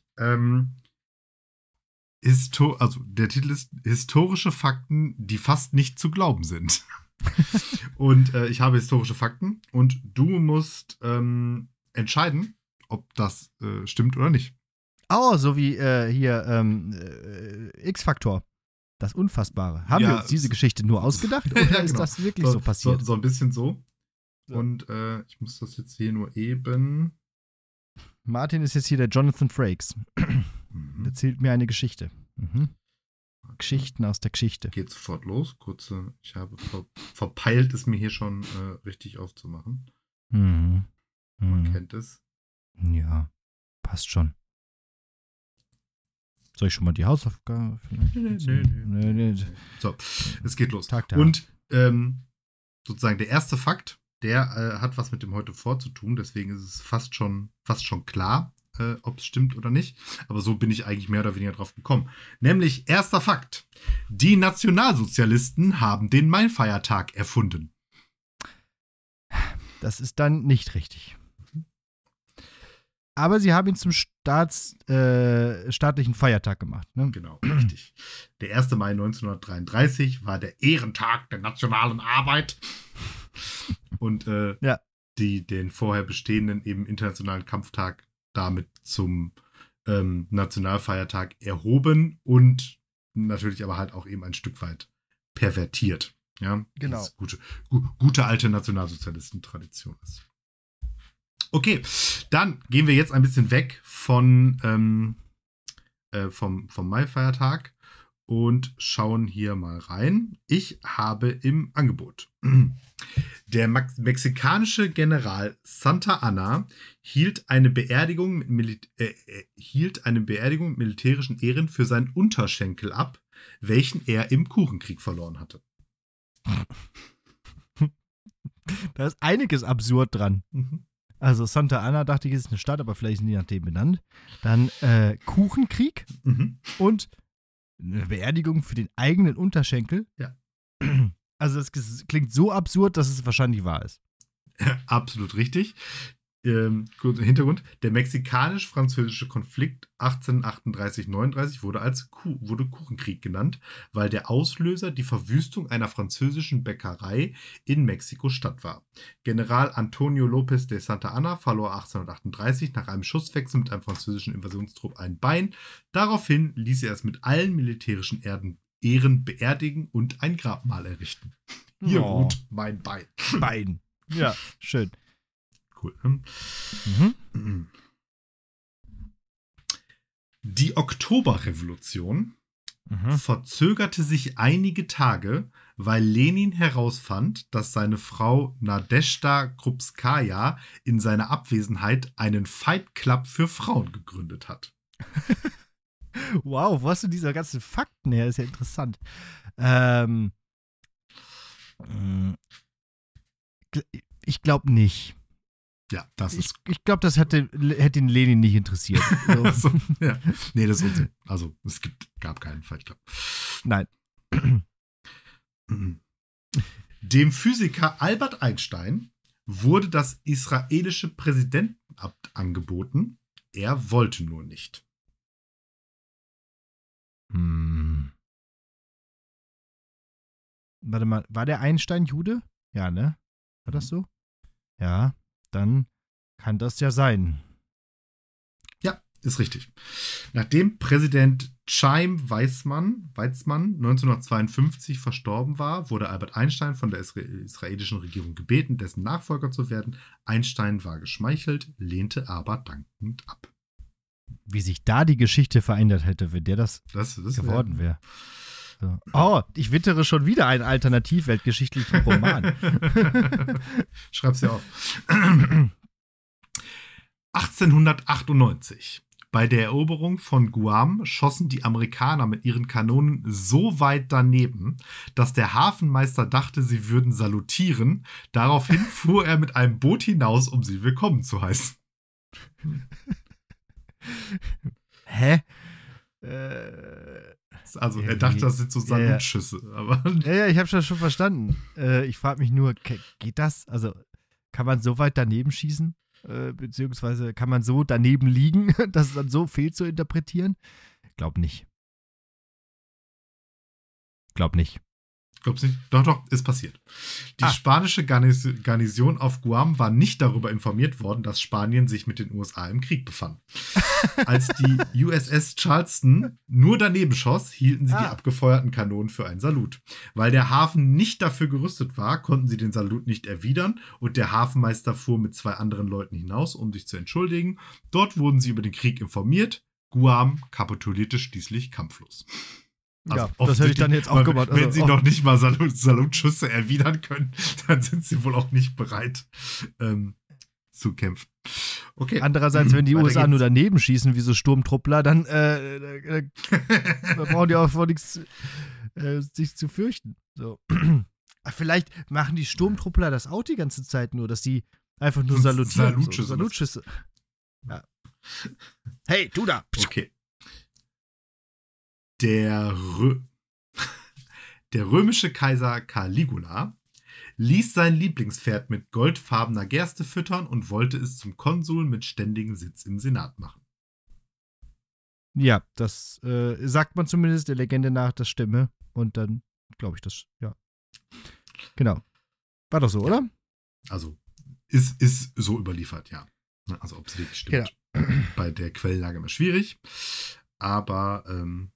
also der Titel ist Historische Fakten, die fast nicht zu glauben sind. Und ich habe historische Fakten und du musst entscheiden, ob das stimmt oder nicht. Oh, so wie hier X-Faktor. Das Unfassbare. Haben wir uns diese Geschichte nur ausgedacht oder ja, ist genau. das wirklich so passiert? So ein bisschen so. So. Und ich muss das jetzt hier nur eben. Martin ist jetzt hier der Jonathan Frakes. Erzählt mir eine Geschichte. Geschichten aus der Geschichte. Geht sofort los. Ich habe verpeilt, es mir hier schon richtig aufzumachen. Man kennt es. Ja, passt schon. Soll ich schon mal die Hausaufgabe vielleicht? Nee. So, es geht los. Tag. Und sozusagen der erste Fakt, der hat was mit dem heute vorzutun, deswegen ist es fast schon klar, ob es stimmt oder nicht. Aber so bin ich eigentlich mehr oder weniger drauf gekommen. Nämlich, erster Fakt. Die Nationalsozialisten haben den Mai-Feiertag erfunden. Das ist dann nicht richtig. Aber sie haben ihn zum staatlichen Feiertag gemacht. Ne? Genau, richtig. Der 1. Mai 1933 war der Ehrentag der nationalen Arbeit. Und den vorher bestehenden eben internationalen Kampftag damit zum Nationalfeiertag erhoben und natürlich aber halt auch eben ein Stück weit pervertiert. Ja, genau. Gute alte Nationalsozialisten-Tradition ist. Okay, dann gehen wir jetzt ein bisschen weg vom Mai-Feiertag und schauen hier mal rein. Ich habe im Angebot. Der mexikanische General Santa Anna hielt eine Beerdigung mit militärischen Ehren für seinen Unterschenkel ab, welchen er im Kuchenkrieg verloren hatte. Da ist einiges absurd dran. Mhm. Also Santa Ana, dachte ich, ist eine Stadt, aber vielleicht ist nie nach dem benannt. Dann Kuchenkrieg und eine Beerdigung für den eigenen Unterschenkel. Ja. Also das klingt so absurd, dass es wahrscheinlich wahr ist. Absolut richtig. Kurzer Hintergrund. Der mexikanisch-französische Konflikt 1838-39 wurde Kuchenkrieg genannt, weil der Auslöser die Verwüstung einer französischen Bäckerei in Mexiko-Stadt war. General Antonio López de Santa Anna verlor 1838 nach einem Schusswechsel mit einem französischen Invasionstrupp ein Bein. Daraufhin ließ er es mit allen militärischen Ehren beerdigen und ein Grabmal errichten. Hier ruht mein Bein. Bein. Ja, schön. Cool. Die Oktoberrevolution verzögerte sich einige Tage, weil Lenin herausfand, dass seine Frau Nadezhda Krupskaja in seiner Abwesenheit einen Fight Club für Frauen gegründet hat. Wow, wo hast du diese ganzen Fakten her? Ist ja interessant. Ich glaube nicht. Ja, das ist. Ich glaube, das hätte den Lenin nicht interessiert. So. Also, ja. Nee, das ist Unsinn. Also, gab keinen Fight Club. Nein. Dem Physiker Albert Einstein wurde das israelische Präsidentenamt angeboten. Er wollte nur nicht. Warte mal, war der Einstein Jude? Ja, ne? War das so? Ja, dann kann das ja sein. Ja, ist richtig. Nachdem Präsident Chaim Weizmann 1952 verstorben war, wurde Albert Einstein von der israelischen Regierung gebeten, dessen Nachfolger zu werden. Einstein war geschmeichelt, lehnte aber dankend ab. Wie sich da die Geschichte verändert hätte, wenn der das geworden wäre. So. Oh, ich wittere schon wieder einen alternativ-weltgeschichtlichen Roman. Schreib's dir auf. 1898. Bei der Eroberung von Guam schossen die Amerikaner mit ihren Kanonen so weit daneben, dass der Hafenmeister dachte, sie würden salutieren. Daraufhin fuhr er mit einem Boot hinaus, um sie willkommen zu heißen. Hä? Also er dachte, das sind so Salutschüsse. Aber ja, ich habe schon verstanden. Ich frage mich nur, geht das? Also kann man so weit daneben schießen? Beziehungsweise kann man so daneben liegen, dass es dann so fehl zu interpretieren? Glaub nicht. Glaubst du nicht? Doch, ist passiert. Die spanische Garnison auf Guam war nicht darüber informiert worden, dass Spanien sich mit den USA im Krieg befand. Als die USS Charleston nur daneben schoss, hielten sie die abgefeuerten Kanonen für einen Salut. Weil der Hafen nicht dafür gerüstet war, konnten sie den Salut nicht erwidern und der Hafenmeister fuhr mit 2 anderen Leuten hinaus, um sich zu entschuldigen. Dort wurden sie über den Krieg informiert. Guam kapitulierte schließlich kampflos. Also ja, das hätte ich dann jetzt auch gemacht. Wenn sie noch nicht mal Salutschüsse erwidern können, dann sind sie wohl auch nicht bereit zu kämpfen. Okay. Andererseits, wenn die USA nur daneben schießen, wie so Sturmtruppler, dann brauchen die auch vor nichts sich zu fürchten. So. Vielleicht machen die Sturmtruppler das auch die ganze Zeit nur, dass die einfach nur salutieren. Salutschüsse. Ja. Hey, du da! Okay. Der römische Kaiser Caligula ließ sein Lieblingspferd mit goldfarbener Gerste füttern und wollte es zum Konsul mit ständigem Sitz im Senat machen. Ja, das sagt man zumindest der Legende nach, das stimme. Und dann glaube ich das, ja. Genau. War doch so, oder? Also, ist so überliefert, ja. Also, ob es wirklich stimmt. Genau. Bei der Quellenlage immer schwierig. Aber,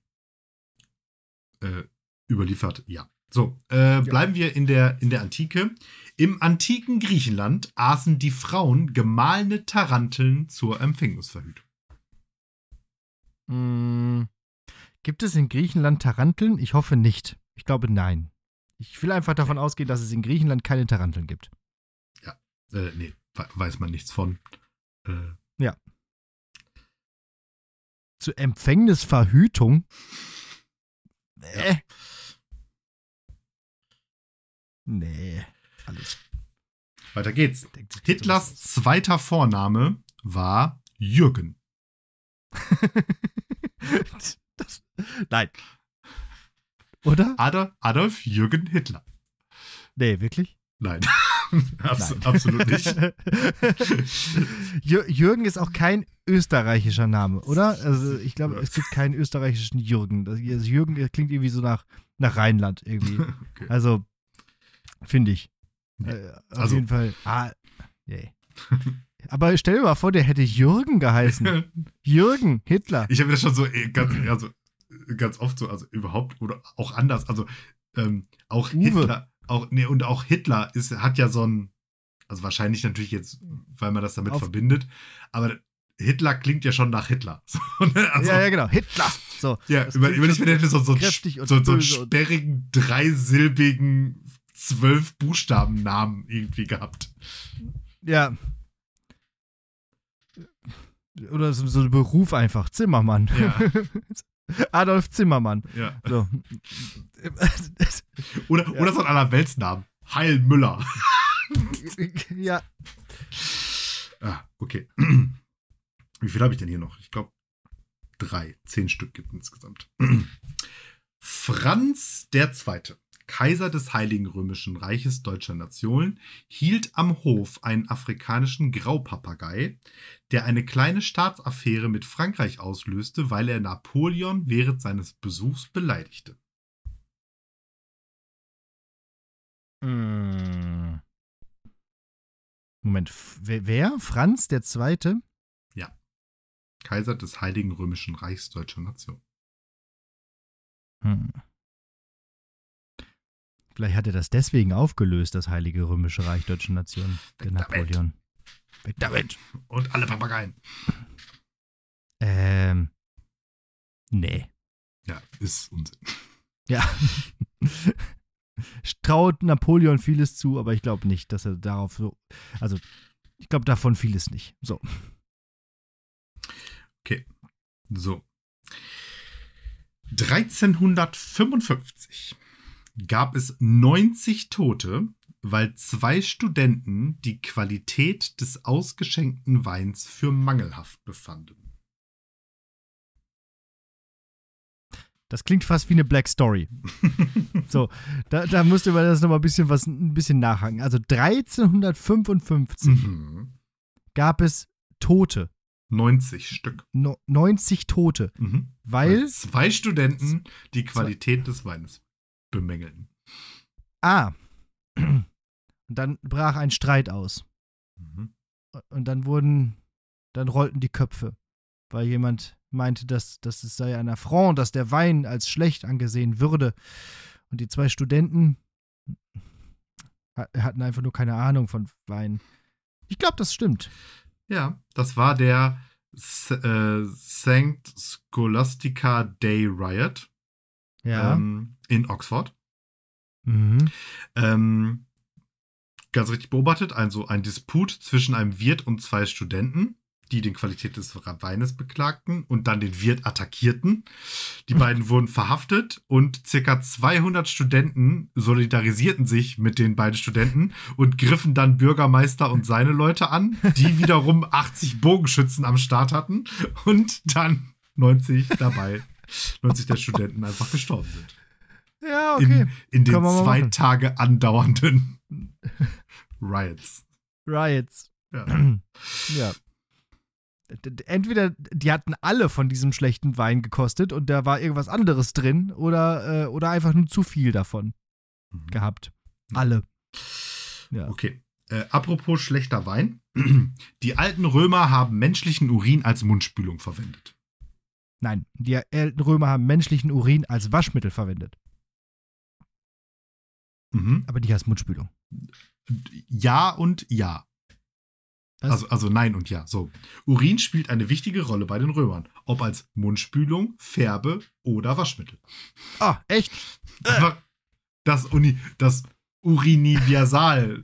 überliefert, ja. So, bleiben wir in der Antike. Im antiken Griechenland aßen die Frauen gemahlene Taranteln zur Empfängnisverhütung. Gibt es in Griechenland Taranteln? Ich hoffe nicht. Ich glaube, nein. Ich will einfach davon ausgehen, dass es in Griechenland keine Taranteln gibt. Ja, nee, weiß man nichts von. Ja. Zur Empfängnisverhütung? Ja. Nee, alles. Weiter geht's. Hitlers zweiter Vorname war Jürgen. Nein. Oder? Adolf Jürgen Hitler. Nee, wirklich? Nein. Nein. Absolut nicht. Jürgen ist auch kein österreichischer Name, oder? Also ich glaube, es gibt keinen österreichischen Jürgen. Das Jürgen klingt irgendwie so nach Rheinland irgendwie. Okay. Also, finde ich. Nee. Auf jeden Fall. Nee. Aber stell dir mal vor, der hätte Jürgen geheißen. Jürgen Hitler. Ich habe das schon so ganz oft so, also überhaupt oder auch anders. Also auch Uwe. Hitler, auch Hitler hat ja so ein, also wahrscheinlich natürlich jetzt, weil man das damit verbindet, aber Hitler klingt ja schon nach Hitler. So, ne? Also, ja, genau. Hitler. So. Ja, überleg mir, der hätte so einen so sperrigen, dreisilbigen 12-Buchstaben-Namen irgendwie gehabt. Ja. Oder so ein Beruf einfach. Zimmermann. Ja. Adolf Zimmermann. Ja. So. Oder so ein Allerweltsnamen. Heil Müller. Ja. Okay. Wie viel habe ich denn hier noch? Ich glaube 10 Stück gibt es insgesamt. Franz II., Kaiser des Heiligen Römischen Reiches Deutscher Nation, hielt am Hof einen afrikanischen Graupapagei, der eine kleine Staatsaffäre mit Frankreich auslöste, weil er Napoleon während seines Besuchs beleidigte. Moment, wer? Franz II.? Ja. Kaiser des Heiligen Römischen Reichs Deutscher Nation. Vielleicht hat er das deswegen aufgelöst, das Heilige Römische Reich Deutscher Nation, der Napoleon. Weg damit! Und alle Papageien. Nee. Ja, ist Unsinn. Ja. Traut Napoleon vieles zu, aber ich glaube nicht, dass er darauf so. Also, ich glaube, davon vieles nicht. So. Okay. So. 1355 gab es 90 Tote, weil 2 Studenten die Qualität des ausgeschenkten Weins für mangelhaft befanden. Das klingt fast wie eine Black Story. So, da müsste man das nochmal ein bisschen nachhaken. Also 1355 gab es Tote. 90 Stück. 90 Tote. Weil 2 Studenten die Qualität des Weines bemängeln. Und dann brach ein Streit aus. Und dann rollten die Köpfe, weil jemand meinte, dass es sei ein Affront, dass der Wein als schlecht angesehen würde. Und die 2 Studenten hatten einfach nur keine Ahnung von Wein. Ich glaube, das stimmt. Ja, das war der St. Scholastica Day Riot in Oxford. Ganz richtig beobachtet, also ein Disput zwischen einem Wirt und 2 Studenten, die die Qualität des Weines beklagten und dann den Wirt attackierten. Die beiden wurden verhaftet und ca. 200 Studenten solidarisierten sich mit den beiden Studenten und griffen dann Bürgermeister und seine Leute an, die wiederum 80 Bogenschützen am Start hatten und dann 90 der Studenten einfach gestorben sind. Ja, okay. In den 2 Tage andauernden Riots. Ja. Ja. Entweder die hatten alle von diesem schlechten Wein gekostet und da war irgendwas anderes drin oder einfach nur zu viel davon gehabt. Alle. Ja. Okay. Apropos schlechter Wein. Die alten Römer haben menschlichen Urin als Mundspülung verwendet. Nein, die alten Römer haben menschlichen Urin als Waschmittel verwendet. Aber nicht als Mundspülung. Ja und ja. Also nein und ja. So. Urin spielt eine wichtige Rolle bei den Römern. Ob als Mundspülung, Färbe oder Waschmittel. Ah, echt? Einfach das Uriniversal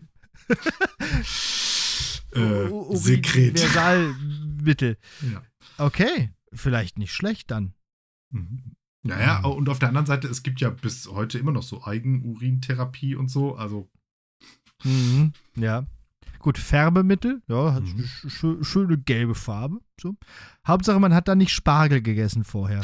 Sekret. Universalmittel. Ja. Okay, vielleicht nicht schlecht dann. Mhm. Naja, und auf der anderen Seite, es gibt ja bis heute immer noch so Eigenurintherapie und so, also. Mhm, ja. Gut, Färbemittel, ja, hat schöne gelbe Farbe. So. Hauptsache, man hat da nicht Spargel gegessen vorher.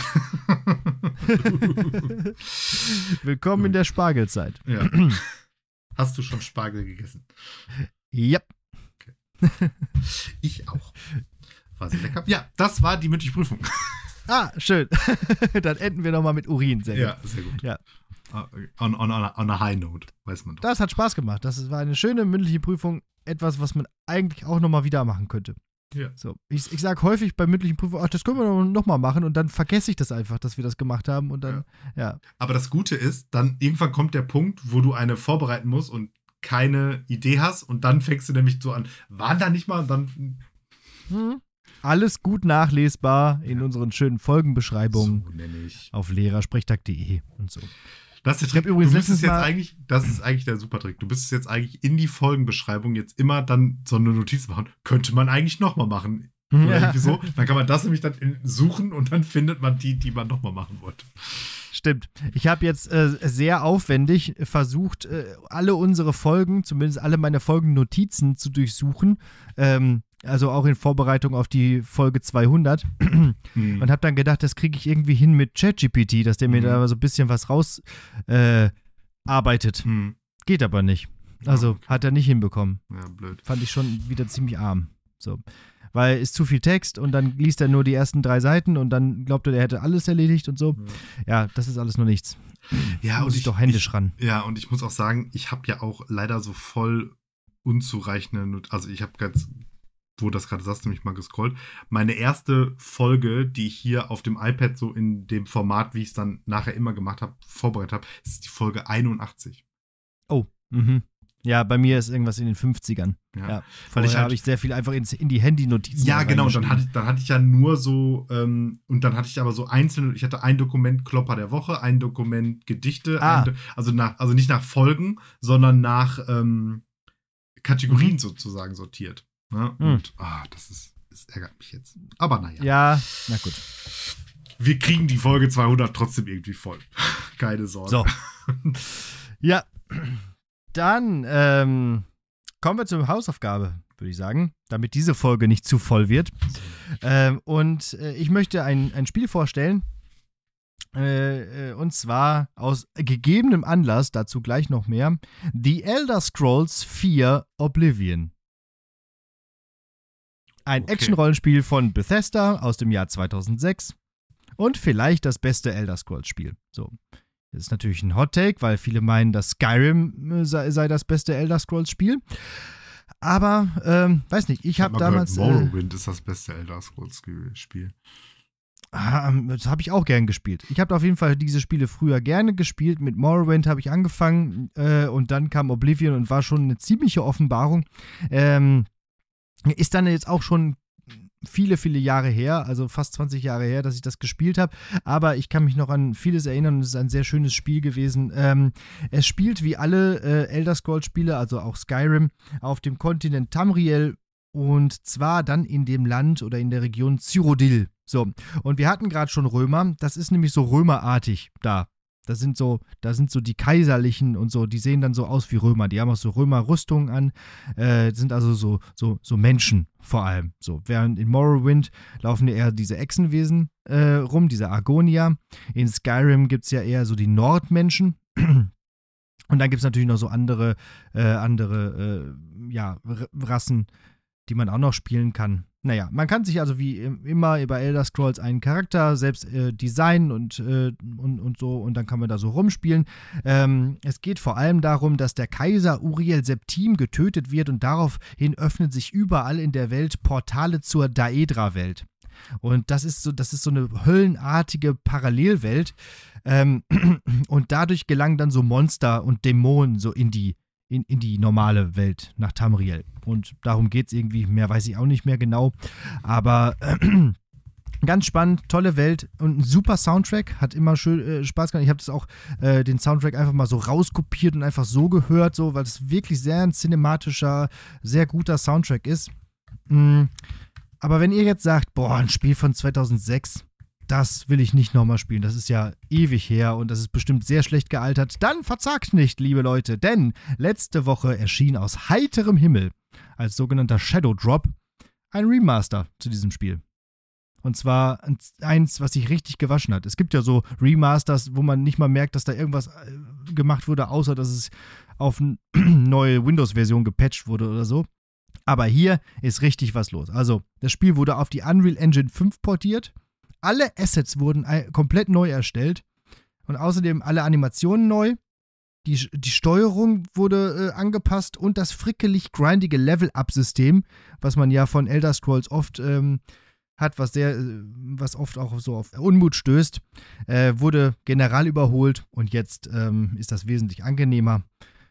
Willkommen in der Spargelzeit. Ja. Hast du schon Spargel gegessen? Ja. Okay. Ich auch. War sehr lecker. Ja, das war die mündliche Prüfung. Ah, schön. Dann enden wir nochmal mit Urin. Sehr gut. Ja, sehr gut. Ja. On a high note, weiß man doch. Das hat Spaß gemacht. Das war eine schöne mündliche Prüfung. Etwas, was man eigentlich auch nochmal wieder machen könnte. Ja. So, ich sage häufig bei mündlichen Prüfungen, ach, das können wir nochmal machen und dann vergesse ich das einfach, dass wir das gemacht haben und dann, ja. Aber das Gute ist, dann irgendwann kommt der Punkt, wo du eine vorbereiten musst und keine Idee hast und dann fängst du nämlich so an, waren da nicht mal und dann. Alles gut nachlesbar in unseren schönen Folgenbeschreibungen So nenne ich. auf lehrersprechtag.de und so. Das ist der Trick. Übrigens Du bist es jetzt mal eigentlich, das ist eigentlich der super Trick. Du bist es jetzt eigentlich in die Folgenbeschreibung jetzt immer dann so eine Notiz machen. Könnte man eigentlich nochmal machen. Oder irgendwie so. Dann kann man das nämlich dann suchen und dann findet man die man nochmal machen wollte. Stimmt. Ich habe jetzt sehr aufwendig versucht, alle unsere Folgen, zumindest alle meine Folgennotizen zu durchsuchen. Also auch in Vorbereitung auf die Folge 200. Und habe dann gedacht, das kriege ich irgendwie hin mit ChatGPT, dass der mir da so ein bisschen was raus arbeitet. Geht aber nicht. Also hat er nicht hinbekommen. Ja, blöd. Fand ich schon wieder ziemlich arm. So. Weil ist zu viel Text und dann liest er nur die ersten 3 Seiten und dann glaubt er hätte alles erledigt und so. Ja, das ist alles nur nichts. Ja, muss ich doch händisch ran. Ja, und ich muss auch sagen, ich habe ja auch leider so voll unzureichende, also ich habe ganz, wo das gerade sagst, nämlich mal gescrollt. Meine erste Folge, die ich hier auf dem iPad so in dem Format, wie ich es dann nachher immer gemacht habe, vorbereitet habe, ist die Folge 81. Oh, ja, bei mir ist irgendwas in den 50ern. Ja, vorher habe ich sehr viel einfach in die Handy-Notizen. Ja, genau, dann hatte ich ja nur so, und dann hatte ich aber so einzelne, ich hatte ein Dokument Klopper der Woche, ein Dokument Gedichte, also nicht nach Folgen, sondern nach Kategorien sozusagen sortiert. Ne? Und das ärgert mich jetzt. Aber naja. Ja, na gut. Wir kriegen die Folge 200 trotzdem irgendwie voll. Keine Sorge. So. Ja. Dann kommen wir zur Hausaufgabe, würde ich sagen, damit diese Folge nicht zu voll wird. Und ich möchte ein Spiel vorstellen. Und zwar aus gegebenem Anlass, dazu gleich noch mehr, The Elder Scrolls 4 Oblivion. Ein Action-Rollenspiel von Bethesda aus dem Jahr 2006 und vielleicht das beste Elder Scrolls-Spiel. So. Das ist natürlich ein Hot-Take, weil viele meinen, dass Skyrim sei das beste Elder Scrolls-Spiel. Aber, weiß nicht, ich habe damals... Morrowind ist das beste Elder Scrolls-Spiel. Das habe ich auch gern gespielt. Ich habe auf jeden Fall diese Spiele früher gerne gespielt. Mit Morrowind habe ich angefangen und dann kam Oblivion und war schon eine ziemliche Offenbarung. Ist dann jetzt auch schon viele, viele Jahre her, also fast 20 Jahre her, dass ich das gespielt habe, aber ich kann mich noch an vieles erinnern und es ist ein sehr schönes Spiel gewesen. Es spielt wie alle Elder Scrolls-Spiele, also auch Skyrim, auf dem Kontinent Tamriel und zwar dann in dem Land oder in der Region Cyrodiil. So, und wir hatten gerade schon Römer, das ist nämlich so römerartig da. Da sind so die Kaiserlichen und so, die sehen dann so aus wie Römer. Die haben auch so Römerrüstungen an, sind also so Menschen vor allem. So, während in Morrowind laufen ja eher diese Echsenwesen rum, diese Argonia. In Skyrim gibt es ja eher so die Nordmenschen. Und dann gibt es natürlich noch so andere Rassen, die man auch noch spielen kann. Naja, man kann sich also wie immer bei Elder Scrolls einen Charakter selbst designen und so und dann kann man da so rumspielen. Es geht vor allem darum, dass der Kaiser Uriel Septim getötet wird und daraufhin öffnen sich überall in der Welt Portale zur Daedra-Welt. Und das ist so eine höllenartige Parallelwelt und dadurch gelangen dann so Monster und Dämonen so in die in die normale Welt, nach Tamriel. Und darum geht es irgendwie, mehr weiß ich auch nicht mehr genau. Aber ganz spannend, tolle Welt und ein super Soundtrack, hat immer schön Spaß gemacht. Ich habe das auch, den Soundtrack einfach mal so rauskopiert und einfach so gehört, so, weil es wirklich sehr ein cinematischer, sehr guter Soundtrack ist. Aber wenn ihr jetzt sagt, boah, ein Spiel von 2006, das will ich nicht nochmal spielen, das ist ja ewig her und das ist bestimmt sehr schlecht gealtert, dann verzagt nicht, liebe Leute, denn letzte Woche erschien aus heiterem Himmel als sogenannter Shadow Drop ein Remaster zu diesem Spiel. Und zwar eins, was sich richtig gewaschen hat. Es gibt ja so Remasters, wo man nicht mal merkt, dass da irgendwas gemacht wurde, außer dass es auf eine neue Windows-Version gepatcht wurde oder so. Aber hier ist richtig was los. Also, das Spiel wurde auf die Unreal Engine 5 portiert. Alle Assets wurden komplett neu erstellt. Und außerdem alle Animationen neu. Die Steuerung wurde angepasst und das frickelig grindige Level-Up-System, was man ja von Elder Scrolls oft hat, was oft auch so auf Unmut stößt, wurde general überholt und jetzt ist das wesentlich angenehmer.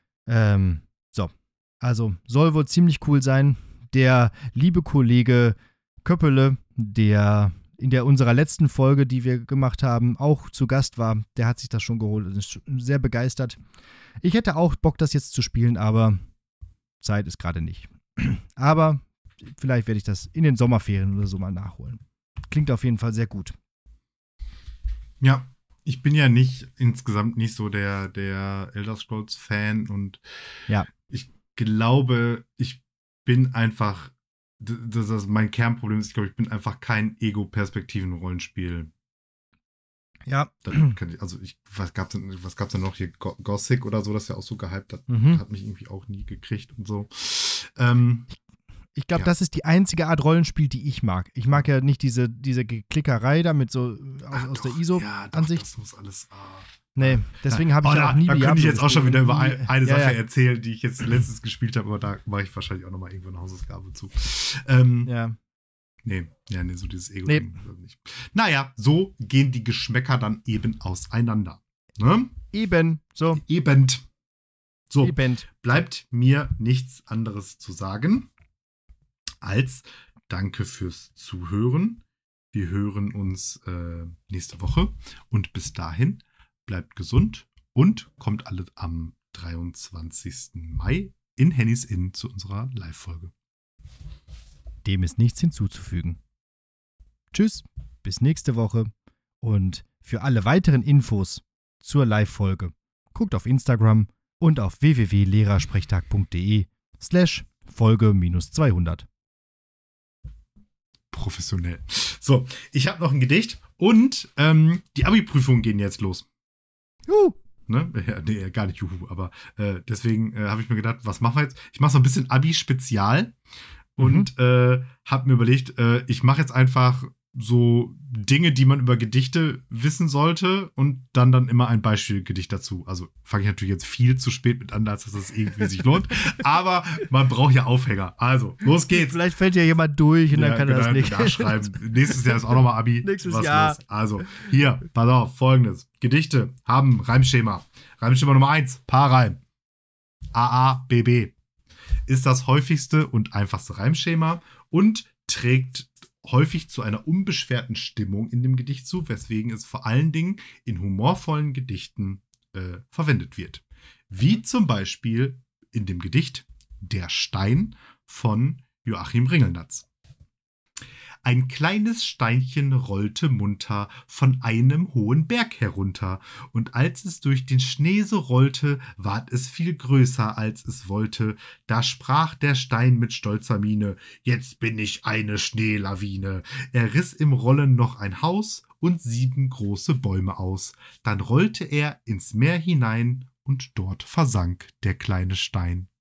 Also soll wohl ziemlich cool sein. Der liebe Kollege Köppele, der in unserer letzten Folge, die wir gemacht haben, auch zu Gast war, der hat sich das schon geholt und ist sehr begeistert. Ich hätte auch Bock, das jetzt zu spielen, aber Zeit ist gerade nicht. Aber vielleicht werde ich das in den Sommerferien oder so mal nachholen. Klingt auf jeden Fall sehr gut. Ja, ich bin ja insgesamt nicht so der Elder Scrolls Fan und ja. Ich glaube, ich bin einfach, mein Kernproblem ist, ich glaube, ich bin einfach kein Ego-Perspektiven-Rollenspiel. Ja. Was gab's denn noch hier? Gothic oder so, das ist ja auch so gehypt hat. Hat mich irgendwie auch nie gekriegt und so. Ich glaube, das ist die einzige Art Rollenspiel, die ich mag. Ich mag ja nicht diese Klickerei da mit so aus der ISO-Ansicht. Das muss alles. Nee, deswegen habe ich ja auch nie Diablo. Da könnte ich jetzt auch schon wieder über eine Sache erzählen, die ich jetzt letztens gespielt habe, aber da mache ich wahrscheinlich auch nochmal irgendwo eine Hausaufgabe zu. Nee, so dieses Ego-Ding. Nee. Nicht. Naja, so gehen die Geschmäcker dann eben auseinander. Ne? Eben. So. So, bleibt mir nichts anderes zu sagen, als Danke fürs Zuhören. Wir hören uns nächste Woche und bis dahin bleibt gesund und kommt alle am 23. Mai in Hennys Inn zu unserer Live-Folge. Dem ist nichts hinzuzufügen. Tschüss, bis nächste Woche und für alle weiteren Infos zur Live-Folge guckt auf Instagram und auf www.lehrersprechtag.de/Folge-200. Professionell. So, ich habe noch ein Gedicht und die Abi-Prüfungen gehen jetzt los. Ne? Ja, nee, gar nicht juhu, aber deswegen habe ich mir gedacht, was machen wir jetzt? Ich mache so ein bisschen Abi-Spezial und habe mir überlegt, ich mache jetzt einfach so Dinge, die man über Gedichte wissen sollte und dann immer ein Beispielgedicht dazu. Also fange ich natürlich jetzt viel zu spät mit an, als dass das irgendwie sich lohnt. Aber man braucht ja Aufhänger. Also, los geht's. Vielleicht fällt ja jemand durch und dann kann er das nicht nachschreiben. Nächstes Jahr ist auch nochmal Abi. Nächstes Jahr. Los? Also, hier, pass auf, Folgendes. Gedichte haben Reimschema. Reimschema Nummer 1, Paarreim. AABB ist das häufigste und einfachste Reimschema und trägt häufig zu einer unbeschwerten Stimmung in dem Gedicht zu, weswegen es vor allen Dingen in humorvollen Gedichten verwendet wird. Wie zum Beispiel in dem Gedicht Der Stein von Joachim Ringelnatz. Ein kleines Steinchen rollte munter von einem hohen Berg herunter, und als es durch den Schnee so rollte, ward es viel größer, als es wollte. Da sprach der Stein mit stolzer Miene: Jetzt bin ich eine Schneelawine. Er riss im Rollen noch ein Haus und 7 große Bäume aus. Dann rollte er ins Meer hinein, und dort versank der kleine Stein.